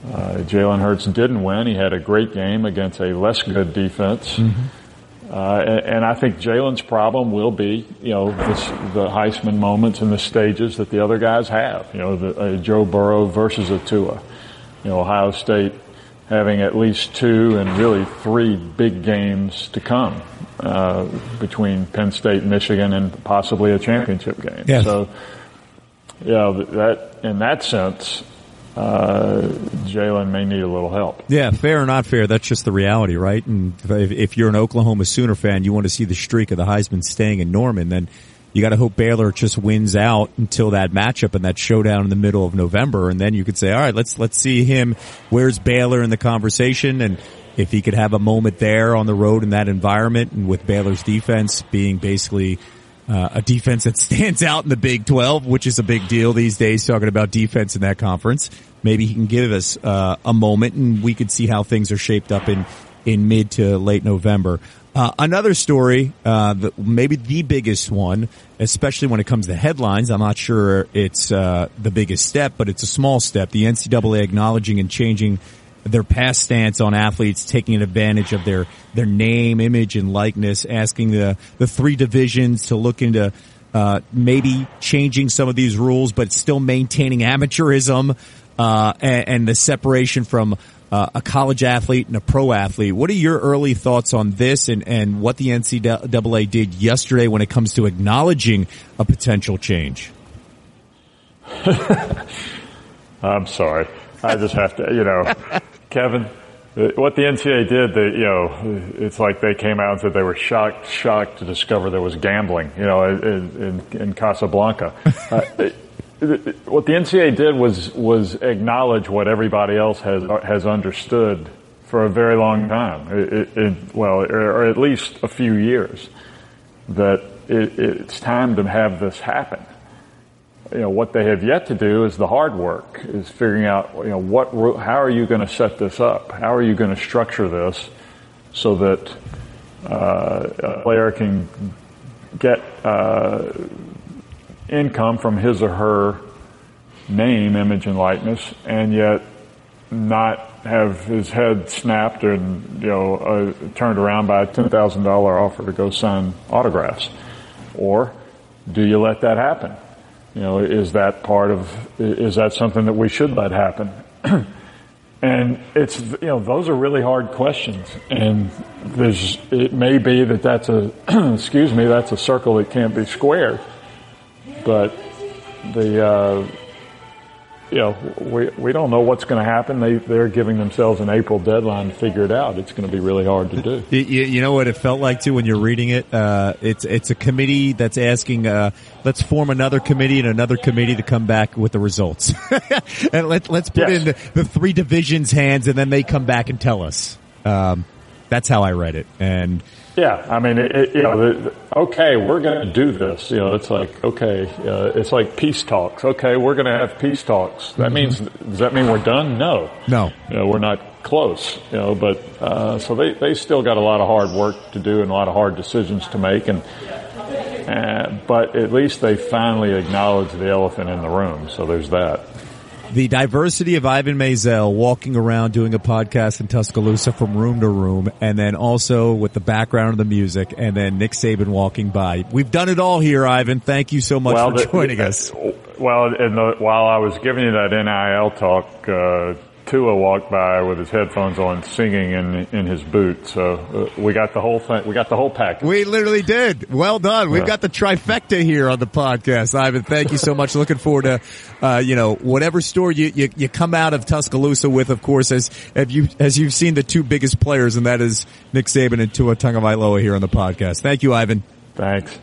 Uh, Jalen Hurts didn't win. He had a great game against a less good defense. Mm-hmm. Uh, and, and I think Jalen's problem will be, you know, this, the Heisman moments and the stages that the other guys have. You know, the, uh, Joe Burrow versus a Tua. You know, Ohio State having at least two and really three big games to come, uh, between Penn State, Michigan, and possibly a championship game. Yes. So, yeah, that, in that sense, uh, Jalen may need a little help. Yeah, fair or not fair, that's just the reality, right? And if, if you're an Oklahoma Sooner fan, you want to see the streak of the Heisman staying in Norman, then you got to hope Baylor just wins out until that matchup and that showdown in the middle of November, and then you could say, all right, let's let's see him. Where's Baylor in the conversation? And if he could have a moment there on the road in that environment, and with Baylor's defense being basically uh, a defense that stands out in the Big twelve, which is a big deal these days, talking about defense in that conference, maybe he can give us uh, a moment, and we could see how things are shaped up in in mid to late November. Uh, another story, uh, the, maybe the biggest one, especially when it comes to headlines. I'm not sure it's, uh, the biggest step, but it's a small step. The N C double A acknowledging and changing their past stance on athletes taking advantage of their, their name, image, and likeness, asking the, the three divisions to look into, uh, maybe changing some of these rules, but still maintaining amateurism, uh, and, and the separation from, Uh, a college athlete and a pro athlete. What are your early thoughts on this, and, and what the N C double A did yesterday when it comes to acknowledging a potential change? I'm sorry. I just have to, you know, Kevin, what the N C double A did, they, you know, it's like they came out and said they were shocked, shocked to discover there was gambling, you know, in, in, in Casablanca. Uh, What the N C double A did was was acknowledge what everybody else has has understood for a very long time. It, it, it, well, or at least a few years, that it, it's time to have this happen. You know, what they have yet to do is the hard work, is figuring out, you know, what, how are you going to set this up? How are you going to structure this so that uh, a player can get uh income from his or her name, image, and likeness, and yet not have his head snapped and, you know, uh, turned around by a ten thousand dollars offer to go sign autographs? Or do you let that happen? You know, is that part of, is that something that we should let happen? And it's, you know, those are really hard questions. And there's, it may be that that's a, excuse me, that's a circle that can't be squared. But the, uh, you know, we we don't know what's going to happen. They they're giving themselves an April deadline to figure it out. It's going to be really hard to do. You, you know what it felt like too when you're reading it. Uh, it's it's a committee that's asking, uh, let's form another committee and another committee to come back with the results, and let let's put yes. in the, the three divisions' hands, and then they come back and tell us. Um, that's how I read it, and. Yeah, I mean, it, it, you know, the, the, okay, we're going to do this. You know, it's like, okay, uh, it's like peace talks. Okay, we're going to have peace talks. That means, does that mean we're done? No. No. You know, we're not close, you know, but, uh, so they, they still got a lot of hard work to do and a lot of hard decisions to make. And, uh, but at least they finally acknowledged the elephant in the room. So there's that. The diversity of Ivan Maisel walking around doing a podcast in Tuscaloosa from room to room, and then also with the background of the music, and then Nick Saban walking by. We've done it all here, Ivan. Thank you so much well, for the, joining us. Well, in the, while I was giving you that N I L talk, uh, Tua walked by with his headphones on, singing in in his boot. So uh, we got the whole thing. We got the whole package. We literally did. Well done. We've yeah. got the trifecta here on the podcast. Ivan, thank you so much. Looking forward to, uh, you know, whatever story you, you you come out of Tuscaloosa with. Of course, as have you as you've seen the two biggest players, and that is Nick Saban and Tua Tagovailoa here on the podcast. Thank you, Ivan. Thanks.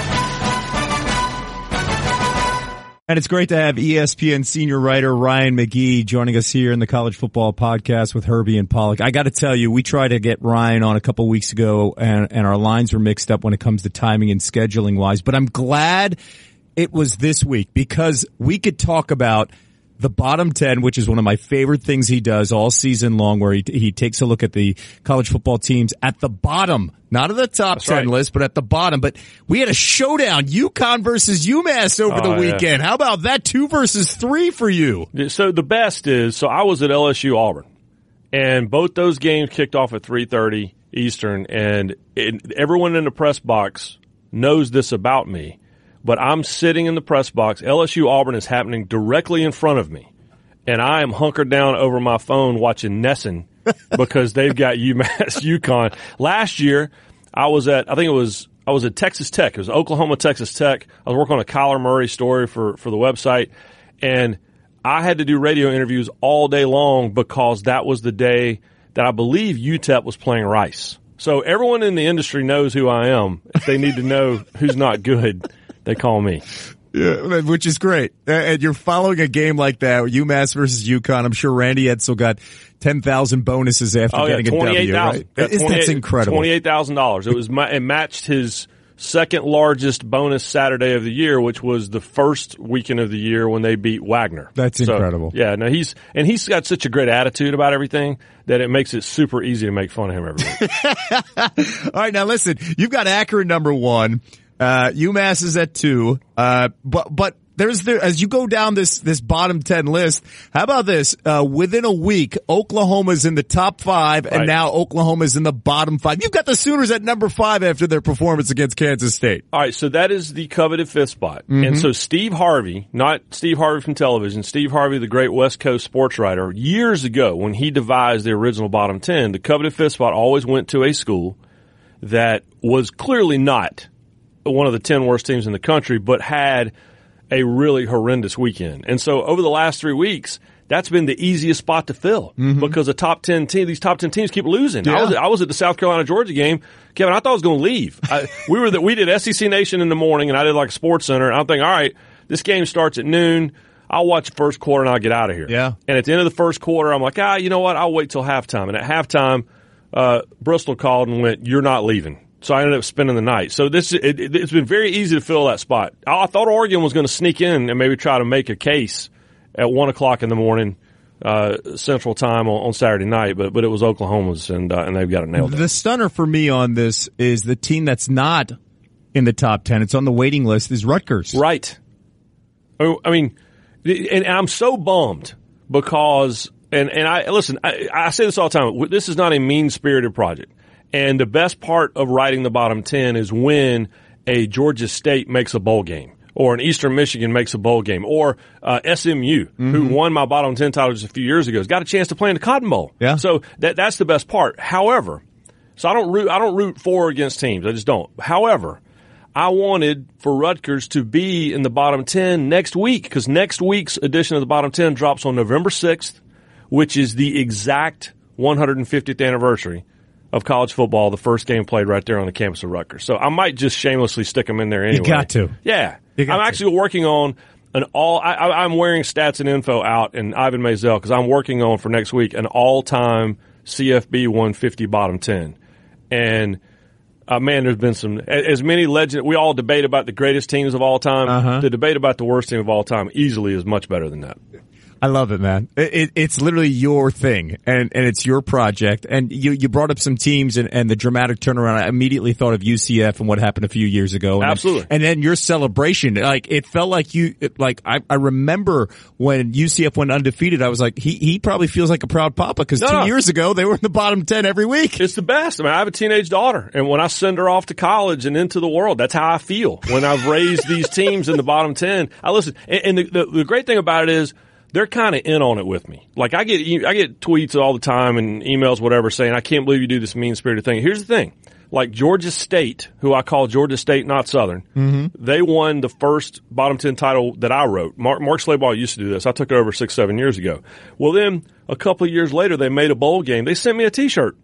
And it's great to have E S P N senior writer Ryan McGee joining us here in the College Football Podcast with Herbie and Pollack. I got to tell you, we tried to get Ryan on a couple weeks ago, and, and our lines were mixed up when it comes to timing and scheduling wise. But I'm glad it was this week, because we could talk about the bottom ten, which is one of my favorite things he does all season long, where he he takes a look at the college football teams at the bottom, not at the top That's ten right. list, but at the bottom. But we had a showdown, UConn versus UMass over Oh, the weekend. yeah. How about that? Two versus three for you. So the best is, so I was at L S U Auburn, and both those games kicked off at three thirty Eastern, and it, everyone in the press box knows this about me. But I'm sitting in the press box. L S U Auburn is happening directly in front of me. And I am hunkered down over my phone watching Nesson because they've got UMass UConn. Last year, I was at, I think it was, I was at Texas Tech. It was Oklahoma, Texas Tech. I was working on a Kyler Murray story for, for the website. And I had to do radio interviews all day long because that was the day that I believe U T E P was playing Rice. So everyone in the industry knows who I am. If they need to know who's not good, they call me. Yeah, which is great. And you're following a game like that, UMass versus UConn. I'm sure Randy Edsel got ten thousand bonuses after Oh, yeah, getting a W, right? Yeah, Isn't that incredible? twenty-eight thousand dollars. It was, it matched his second largest bonus Saturday of the year, which was the first weekend of the year when they beat Wagner. That's so, incredible. Yeah, no, he's, and he's got such a great attitude about everything that it makes it super easy to make fun of him every week. All right, now listen, you've got Akron number one. Uh, UMass is at two. Uh, but, but there's there, as you go down this, this bottom ten list, how about this? Uh, within a week, Oklahoma's in the top five, and Right. now Oklahoma's in the bottom five. You've got the Sooners at number five after their performance against Kansas State. All right, so that is the coveted fifth spot. Mm-hmm. And so Steve Harvey, not Steve Harvey from television, Steve Harvey, the great West Coast sports writer, years ago when he devised the original bottom ten, the coveted fifth spot always went to a school that was clearly not one of the ten worst teams in the country, but had a really horrendous weekend. And so over the last three weeks, that's been the easiest spot to fill mm-hmm. because the top ten team, these top ten teams keep losing. Yeah. I was, I was at the South Carolina Georgia game. Kevin, I thought I was going to leave. I, we were the, we did S E C Nation in the morning, and I did like Sports Center. And I'm thinking, all right, this game starts at noon. I'll watch the first quarter and I'll get out of here. Yeah. And at the end of the first quarter, I'm like, ah, you know what? I'll wait till halftime. And at halftime, uh, Bristol called and went, "You're not leaving." So I ended up spending the night. So this it, it, it's been very easy to fill that spot. I, I thought Oregon was going to sneak in and maybe try to make a case at one o'clock in the morning uh, Central Time on, on Saturday night, but but it was Oklahoma's, and uh, and they've got it nailed. The stunner for me on this is the team that's not in the top ten. It's on the waiting list. Is Rutgers, right? I, I mean, and I'm so bummed because and and I listen. I, I say this all the time. This is not a mean spirited project. And the best part of writing the bottom ten is when a Georgia State makes a bowl game, or an Eastern Michigan makes a bowl game, or uh, S M U, mm-hmm. who won my bottom ten title just a few years ago, has got a chance to play in the Cotton Bowl. Yeah. So that that's the best part. However, so I don't root I don't root for or against teams. I just don't. However, I wanted for Rutgers to be in the bottom ten next week, because next week's edition of the bottom ten drops on November sixth, which is the exact one hundred fiftieth anniversary of college football, the first game played right there on the campus of Rutgers. So I might just shamelessly stick them in there anyway. You got to. Yeah. You got I'm to. actually working on an all, I, I, I'm wearing stats and info out in Ivan Maisel because I'm working on for next week an all-time C F B one fifty bottom ten. And uh, man, there's been some, as many legend, we all debate about the greatest teams of all time. Uh-huh. The debate about the worst team of all time easily is much better than that. I love it, man. It, it, it's literally your thing, and, and it's your project. And you, you brought up some teams and, and the dramatic turnaround. I immediately thought of U C F and what happened a few years ago. And Absolutely. Then, and then your celebration, like it felt like you, it, like I, I remember when U C F went undefeated. I was like, he he probably feels like a proud papa because No, two no. years ago they were in the bottom ten every week. It's the best. I mean, I have a teenage daughter, and when I send her off to college and into the world, that's how I feel when I've raised these teams in the bottom ten. I listen, and, and the, the, the great thing about it is they're kind of in on it with me. Like I get, I get tweets all the time and emails, whatever, saying, "I can't believe you do this mean-spirited thing." Here's the thing. Like Georgia State, who I call Georgia State, not Southern, mm-hmm. they won the first bottom ten title that I wrote. Mark, Mark Slabaugh used to do this. I took it over six, seven years ago. Well, then a couple of years later, they made a bowl game. They sent me a T-shirt.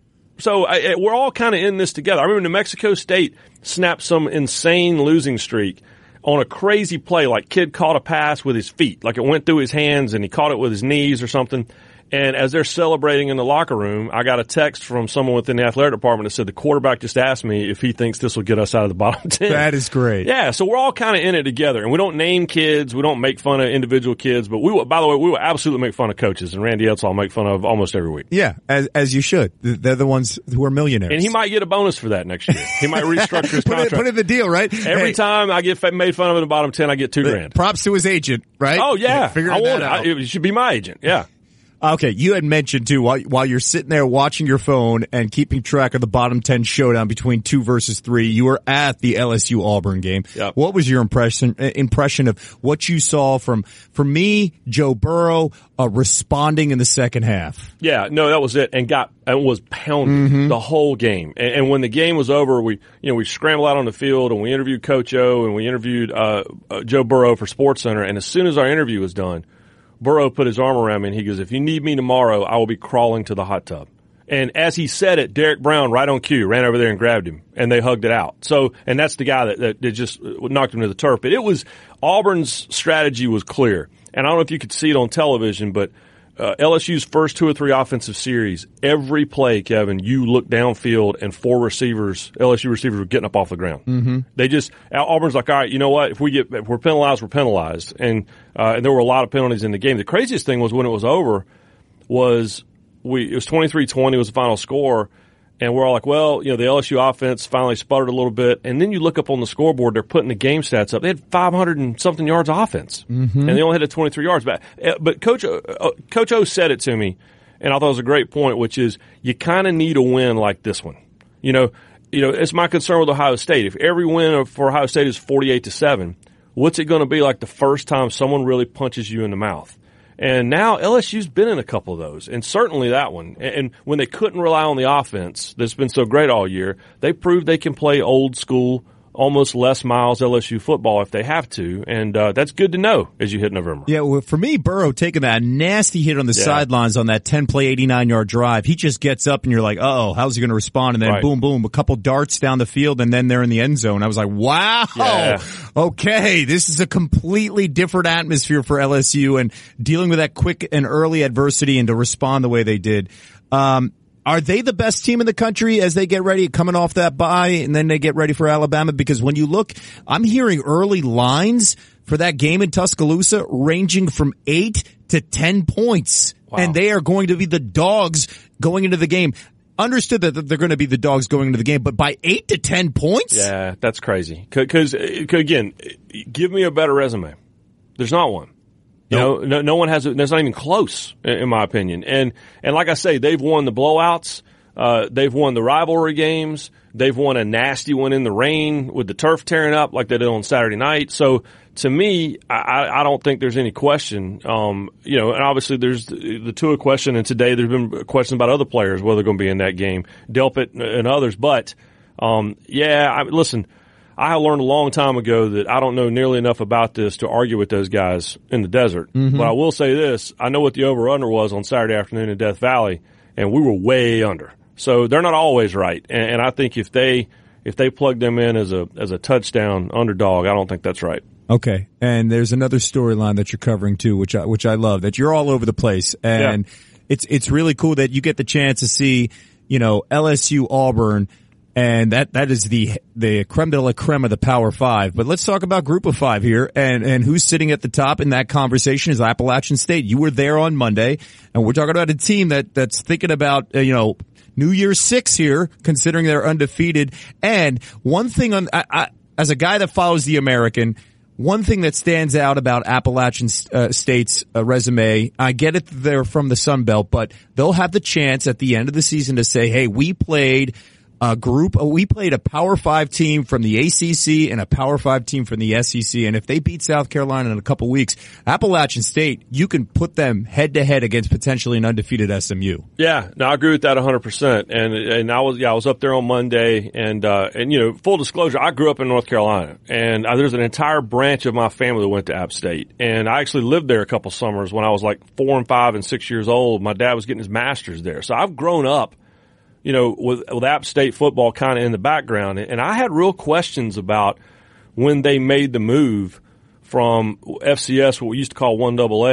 So I, we're all kind of in this together. I remember New Mexico State snapped some insane losing streak on a crazy play, like kid caught a pass with his feet, like it went through his hands and he caught it with his knees or something. And as they're celebrating in the locker room, I got a text from someone within the athletic department that said the quarterback just asked me if he thinks this will get us out of the bottom ten. That is great. Yeah, so we're all kind of in it together. And we don't name kids. We don't make fun of individual kids. But we will, by the way, we will absolutely make fun of coaches. And Randy Edsall I'll make fun of almost every week. Yeah, as as you should. They're the ones who are millionaires. And he might get a bonus for that next year. He might restructure his put, contract. it, put in the deal, right? Every hey, time I get made fun of in the bottom ten, I get two grand. Props to his agent, right? Oh, yeah. Figure I want it. out. I, it should be my agent. Yeah. Okay, you had mentioned too, while, while you're sitting there watching your phone and keeping track of the bottom ten showdown between two versus three, you were at the L S U Auburn game. Yep. What was your impression impression of what you saw from, for me, Joe Burrow uh, responding in the second half? Yeah, no, that was it, and got and was pounded mm-hmm. the whole game. And, and when the game was over, we you know we scrambled out on the field and we interviewed Coach O and we interviewed uh, uh, Joe Burrow for SportsCenter. And as soon as our interview was done, Burrow put his arm around me and he goes, "If you need me tomorrow, I will be crawling to the hot tub." And as he said it, Derek Brown, right on cue, ran over there and grabbed him, and they hugged it out. So, and that's the guy that, that, that just knocked him to the turf. But it was, Auburn's strategy was clear. And I don't know if you could see it on television, but uh, L S U's first two or three offensive series, every play, Kevin, you look downfield and four receivers, L S U receivers were getting up off the ground. Mm-hmm. They just, Auburn's like, all right, you know what? If we get, if we're penalized, we're penalized. And, uh, and there were a lot of penalties in the game. The craziest thing was when it was over was we, it was twenty-three twenty was the final score. And we're all like, well, you know, the L S U offense finally sputtered a little bit. And then you look up on the scoreboard, they're putting the game stats up. They had five hundred and something yards offense. Mm-hmm. And they only had twenty-three yards. But, but Coach, uh, Coach O said it to me, and I thought it was a great point, which is you kind of need a win like this one. You know, you know, it's my concern with Ohio State. If every win for Ohio State is forty-eight to seven, what's it going to be like the first time someone really punches you in the mouth? And now L S U's been in a couple of those, and certainly that one. And when they couldn't rely on the offense that's been so great all year, they proved they can play old school, almost Les Miles L S U football if they have to, and uh, that's good to know as you hit November. Yeah, well, for me, Burrow taking that nasty hit on the Yeah. sidelines on that ten-play, eighty-nine-yard drive, he just gets up and you're like, oh, how's he going to respond? And then Right. boom, boom, a couple darts down the field, and then they're in the end zone. I was like, wow, Yeah. okay, this is a completely different atmosphere for L S U, and dealing with that quick and early adversity and to respond the way they did. Um, Are they the best team in the country as they get ready, coming off that bye, and then they get ready for Alabama? Because when you look, I'm hearing early lines for that game in Tuscaloosa ranging from eight to ten points. Wow. And they are going to be the dogs going into the game. Understood that they're going to be the dogs going into the game, but by eight to ten points? Yeah, that's crazy. Because, again, give me a better resume. There's not one. You Nope. know, no, no one has. A, that's not even close, in, in my opinion. And and like I say, they've won the blowouts. Uh, they've won the rivalry games. They've won a nasty one in the rain with the turf tearing up, like they did on Saturday night. So to me, I, I don't think there's any question. Um, you know, and obviously there's the, the Tua question, and today there's been questions about other players whether they're going to be in that game, Delpit and others. But um, yeah, I, listen. I learned a long time ago that I don't know nearly enough about this to argue with those guys in the desert. Mm-hmm. But I will say this. I know what the over-under was on Saturday afternoon in Death Valley, and we were way under. So they're not always right. And, and I think if they if they plug them in as a as a touchdown underdog, I don't think that's right. Okay. And there's another storyline that you're covering too, which I, which I love, that you're all over the place. And Yeah. it's it's really cool that you get the chance to see, you know, L S U Auburn. And that, that is the, the creme de la creme of the Power Five. But let's talk about Group of Five here. And, and who's sitting at the top in that conversation is Appalachian State. You were there on Monday, and we're talking about a team that, that's thinking about, uh, you know, New Year's Six here, considering they're undefeated. And one thing on, I, I, as a guy that follows the American, one thing that stands out about Appalachian uh, State's uh, resume, I get it, they're from the Sun Belt, but they'll have the chance at the end of the season to say, hey, we played a group, we played a Power Five team from the A C C and a Power Five team from the S E C, and if they beat South Carolina in a couple weeks, Appalachian State, you can put them head to head against potentially an undefeated S M U. Yeah, no, I agree with that one hundred percent. And and I was yeah, I was up there on Monday, and uh, and you know, full disclosure, I grew up in North Carolina, and uh, there's an entire branch of my family that went to App State, and I actually lived there a couple summers when I was like four and five and six years old. My dad was getting his master's there, so I've grown up, you know, with, with App State football kind of in the background. And I had real questions about when they made the move from F C S, what we used to call one double A,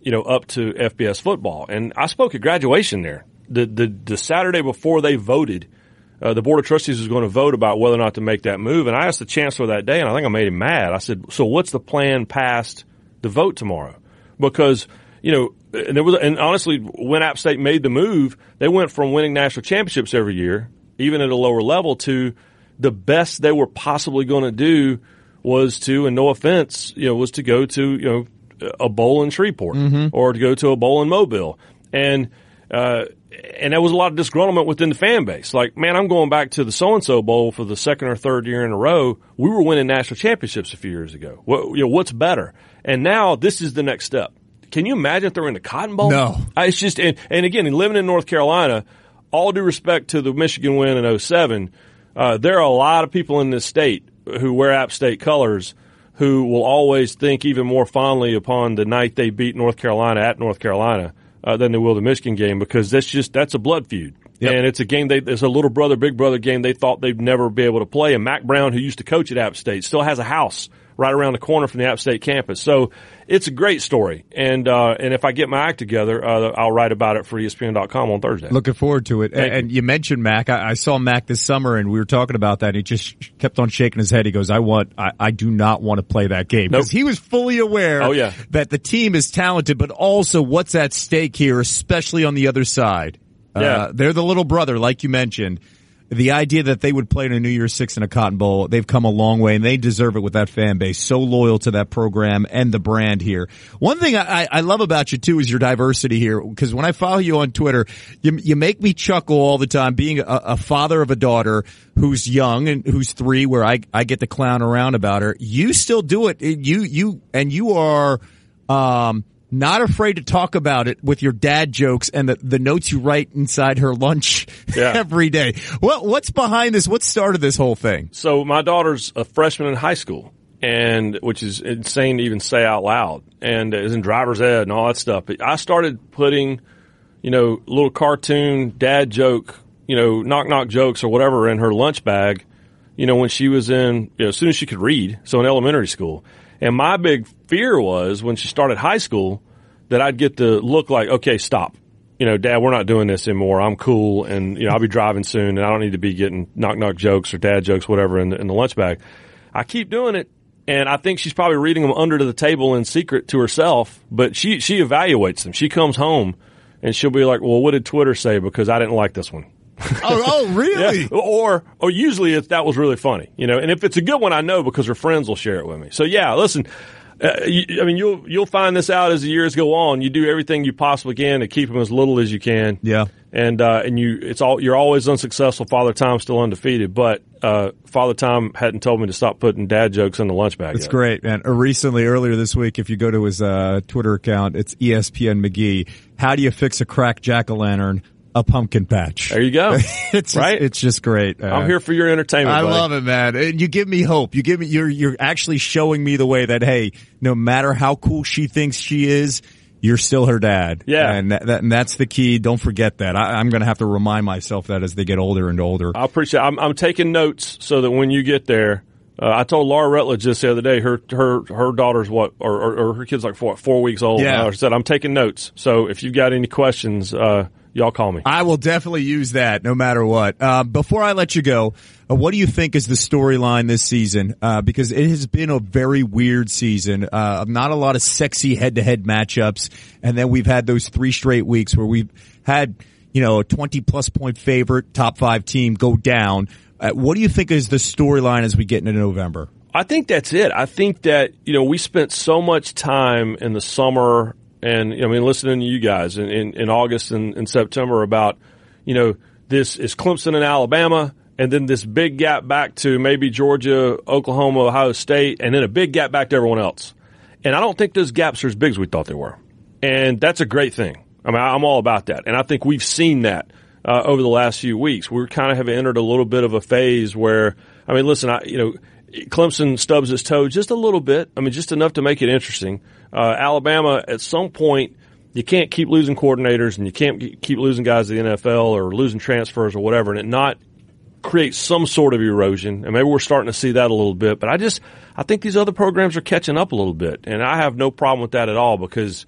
you know, up to F B S football. And I spoke at graduation there. The, the, the Saturday before they voted, uh, the Board of Trustees was going to vote about whether or not to make that move. And I asked the chancellor that day, and I think I made him mad. I said, so what's the plan past the vote tomorrow? Because, you know, and there was, and honestly, when App State made the move, they went from winning national championships every year, even at a lower level, to the best they were possibly going to do was to, and no offense, you know, was to go to, you know, a bowl in Shreveport mm-hmm. or to go to a bowl in Mobile. And, uh, and there was a lot of disgruntlement within the fan base. Like, man, I'm going back to the so-and-so bowl for the second or third year in a row. We were winning national championships a few years ago. What, you know, what's better? And now this is the next step. Can you imagine if they're in the Cotton Bowl? No. I, it's just, and, and again, living in North Carolina, all due respect to the Michigan win in oh seven, uh, there are a lot of people in this state who wear App State colors who will always think even more fondly upon the night they beat North Carolina at North Carolina uh, than they will the Michigan game, because that's just that's a blood feud. Yep. And it's a game they it's a little brother big brother game they thought they'd never be able to play. And Mac Brown, who used to coach at App State, still has a house right around the corner from the App State campus. So it's a great story. And uh, and if I get my act together, uh, I'll write about it for E S P N dot com on Thursday. Looking forward to it. Thank and you. you mentioned Mac. I, I saw Mac this summer, and we were talking about that. And he just kept on shaking his head. He goes, I want, I, I do not want to play that game. Because nope. he was fully aware oh, yeah. that the team is talented, but also what's at stake here, especially on the other side. Yeah. Uh, they're the little brother, like you mentioned. The idea that they would play in a New Year's Six in a Cotton Bowl, they've come a long way, and they deserve it with that fan base. So loyal to that program and the brand here. One thing I, I love about you, too, is your diversity here, because when I follow you on Twitter, you, you make me chuckle all the time, being a, a father of a daughter who's young and who's three, where I, I get to clown around about her. You still do it. You, you, and you are, um, not afraid to talk about it with your dad jokes and the, the notes you write inside her lunch yeah. every day. What, what's behind this? What started this whole thing? So my daughter's a freshman in high school, and which is insane to even say out loud, and is in driver's ed and all that stuff. But I started putting, you know, little cartoon dad joke, you know, knock knock jokes or whatever in her lunch bag, you know, when she was in, you know, as soon as she could read, so in elementary school. And my big fear was when she started high school that I'd get the look like, okay, stop. You know, Dad, we're not doing this anymore. I'm cool, and, you know, I'll be driving soon, and I don't need to be getting knock-knock jokes or dad jokes, whatever, in the, in the lunch bag. I keep doing it, and I think she's probably reading them under the table in secret to herself, but she, she evaluates them. She comes home, and she'll be like, well, what did Twitter say? Because I didn't like this one. oh, oh, really? Yeah. Or, or usually it's, that was really funny, you know, and if it's a good one, I know because her friends will share it with me. So yeah, listen, uh, you, I mean, you'll, you'll find this out as the years go on. You do everything you possibly can to keep them as little as you can. Yeah. And, uh, and you, it's all, you're always unsuccessful. Father Time's still undefeated, but, uh, Father Time hadn't told me to stop putting dad jokes in the lunch bag. That's yet. great, man. Uh, recently, earlier this week, if you go to his, uh, Twitter account, it's E S P N McGee. How do you fix a cracked jack-o'-lantern? A pumpkin patch. There you go. it's right. Just, it's just great. Uh, I'm here for your entertainment. I buddy. love it, man. And you give me hope. You give me. You're you're actually showing me the way that hey, no matter how cool she thinks she is, you're still her dad. Yeah. And that, that and that's the key. Don't forget that. I, I'm going to have to remind myself that as they get older and older. I appreciate. I'm, I'm taking notes so that when you get there. Uh, I told Laura Rutledge just the other day, her her her daughter's what, or, or, or her kid's like four, four weeks old. Yeah. And I said, I'm taking notes. So if you've got any questions, uh, y'all call me. I will definitely use that no matter what. Uh, before I let you go, uh, what do you think is the storyline this season? Uh, because it has been a very weird season. Uh, not a lot of sexy head-to-head matchups. And then we've had those three straight weeks where we've had, you know, a twenty plus point favorite, top five team go down. Uh, what do you think is the storyline as we get into November? I think that's it. I think that, you know, we spent so much time in the summer and, I mean, listening to you guys in, in, in August and, and September about, you know, this is Clemson and Alabama, and then this big gap back to maybe Georgia, Oklahoma, Ohio State, and then a big gap back to everyone else. And I don't think those gaps are as big as we thought they were. And that's a great thing. I mean, I'm all about that. And I think we've seen that. Uh, over the last few weeks, we kind of have entered a little bit of a phase where, I mean, listen, I, you know, Clemson stubs its toe just a little bit. I mean, just enough to make it interesting. Uh, Alabama, at some point, you can't keep losing coordinators and you can't keep losing guys to the N F L or losing transfers or whatever and it not create some sort of erosion. And maybe we're starting to see that a little bit. But I just, I think these other programs are catching up a little bit. And I have no problem with that at all because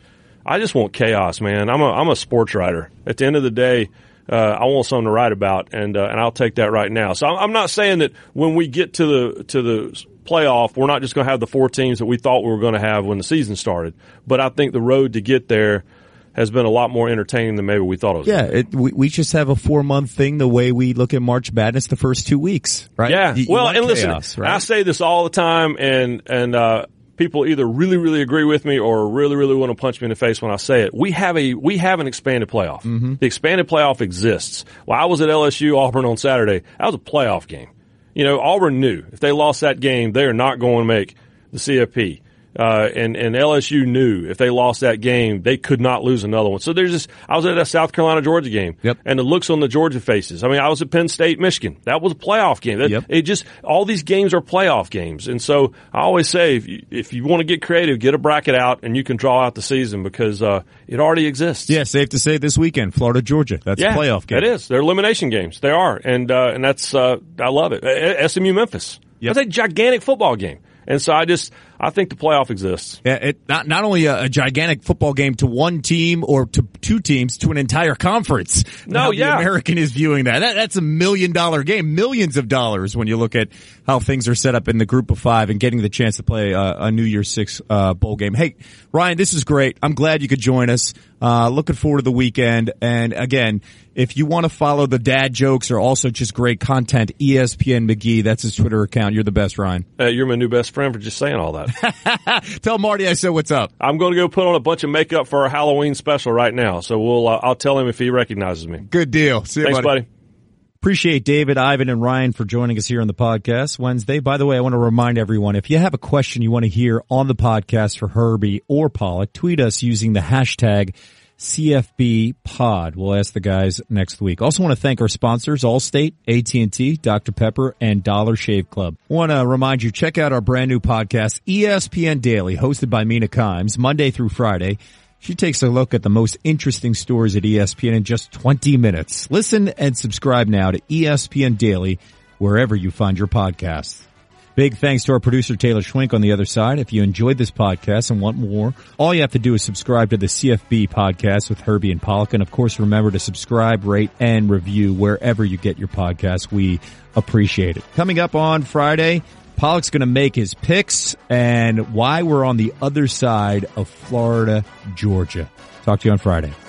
I just want chaos, man. I'm a I'm a sports writer. At the end of the day, uh, I want something to write about, and uh, and I'll take that right now. So I'm, I'm not saying that when we get to the to the playoff, we're not just going to have the four teams that we thought we were going to have when the season started. But I think the road to get there has been a lot more entertaining than maybe we thought it was. Yeah, it, we, we just have a four-month thing the way we look at March Madness the first two weeks, right? Yeah. You, you well, want and chaos, listen, right? I say this all the time, and and uh, people either really, really agree with me or really, really want to punch me in the face when I say it. We have a we have an expanded playoff. Mm-hmm. The expanded playoff exists. Well, I was at L S U Auburn on Saturday. That was a playoff game. You know, Auburn knew if they lost that game, they are not going to make the C F P. Uh, and, and L S U knew if they lost that game, they could not lose another one. So there's just, I was at a South Carolina, Georgia game. Yep. And the looks on the Georgia faces. I mean, I was at Penn State, Michigan. That was a playoff game. That, yep. It just, all these games are playoff games. And so I always say, if you, if you want to get creative, get a bracket out and you can draw out the season because, uh, it already exists. Yeah, safe to say this weekend, Florida, Georgia. That's yeah, a playoff game. It is. They're elimination games. They are. And, uh, and that's, uh, I love it. S M U Memphis. Yep. That's a gigantic football game. And so I just, I think the playoff exists. Yeah, it, not not only a, a gigantic football game to one team or to two teams, to an entire conference. No, how yeah. The American is viewing that. that. That's a million dollar game, millions of dollars when you look at how things are set up in the group of five and getting the chance to play a, a New Year's Six uh, bowl game. Hey, Ryan, this is great. I'm glad you could join us. Uh, looking forward to the weekend. And again, if you want to follow the dad jokes or also just great content, E S P N McGee, that's his Twitter account. You're the best, Ryan. Uh, you're my new best friend for just saying all that. Tell Marty I said what's up. I'm going to go put on a bunch of makeup for our Halloween special right now. So we'll, uh, I'll tell him if he recognizes me. Good deal. See you, Thanks, buddy. buddy. Appreciate David, Ivan, and Ryan for joining us here on the podcast Wednesday. By the way, I want to remind everyone, if you have a question you want to hear on the podcast for Herbie or Pollock, tweet us using the hashtag C F B pod. We'll ask the guys next week. Also want to thank our sponsors, Allstate, A T and T, Doctor Pepper, and Dollar Shave Club. Want to remind you, check out our brand new podcast, E S P N Daily, hosted by Mina Kimes, Monday through Friday. She takes a look at the most interesting stories at E S P N in just twenty minutes. Listen and subscribe now to E S P N Daily, wherever you find your podcasts. Big thanks to our producer, Taylor Schwink, on the other side. If you enjoyed this podcast and want more, all you have to do is subscribe to the C F B podcast with Herbie and Pollock. And, of course, remember to subscribe, rate, and review wherever you get your podcasts. We appreciate it. Coming up on Friday, Pollock's going to make his picks and why we're on the other side of Florida, Georgia. Talk to you on Friday.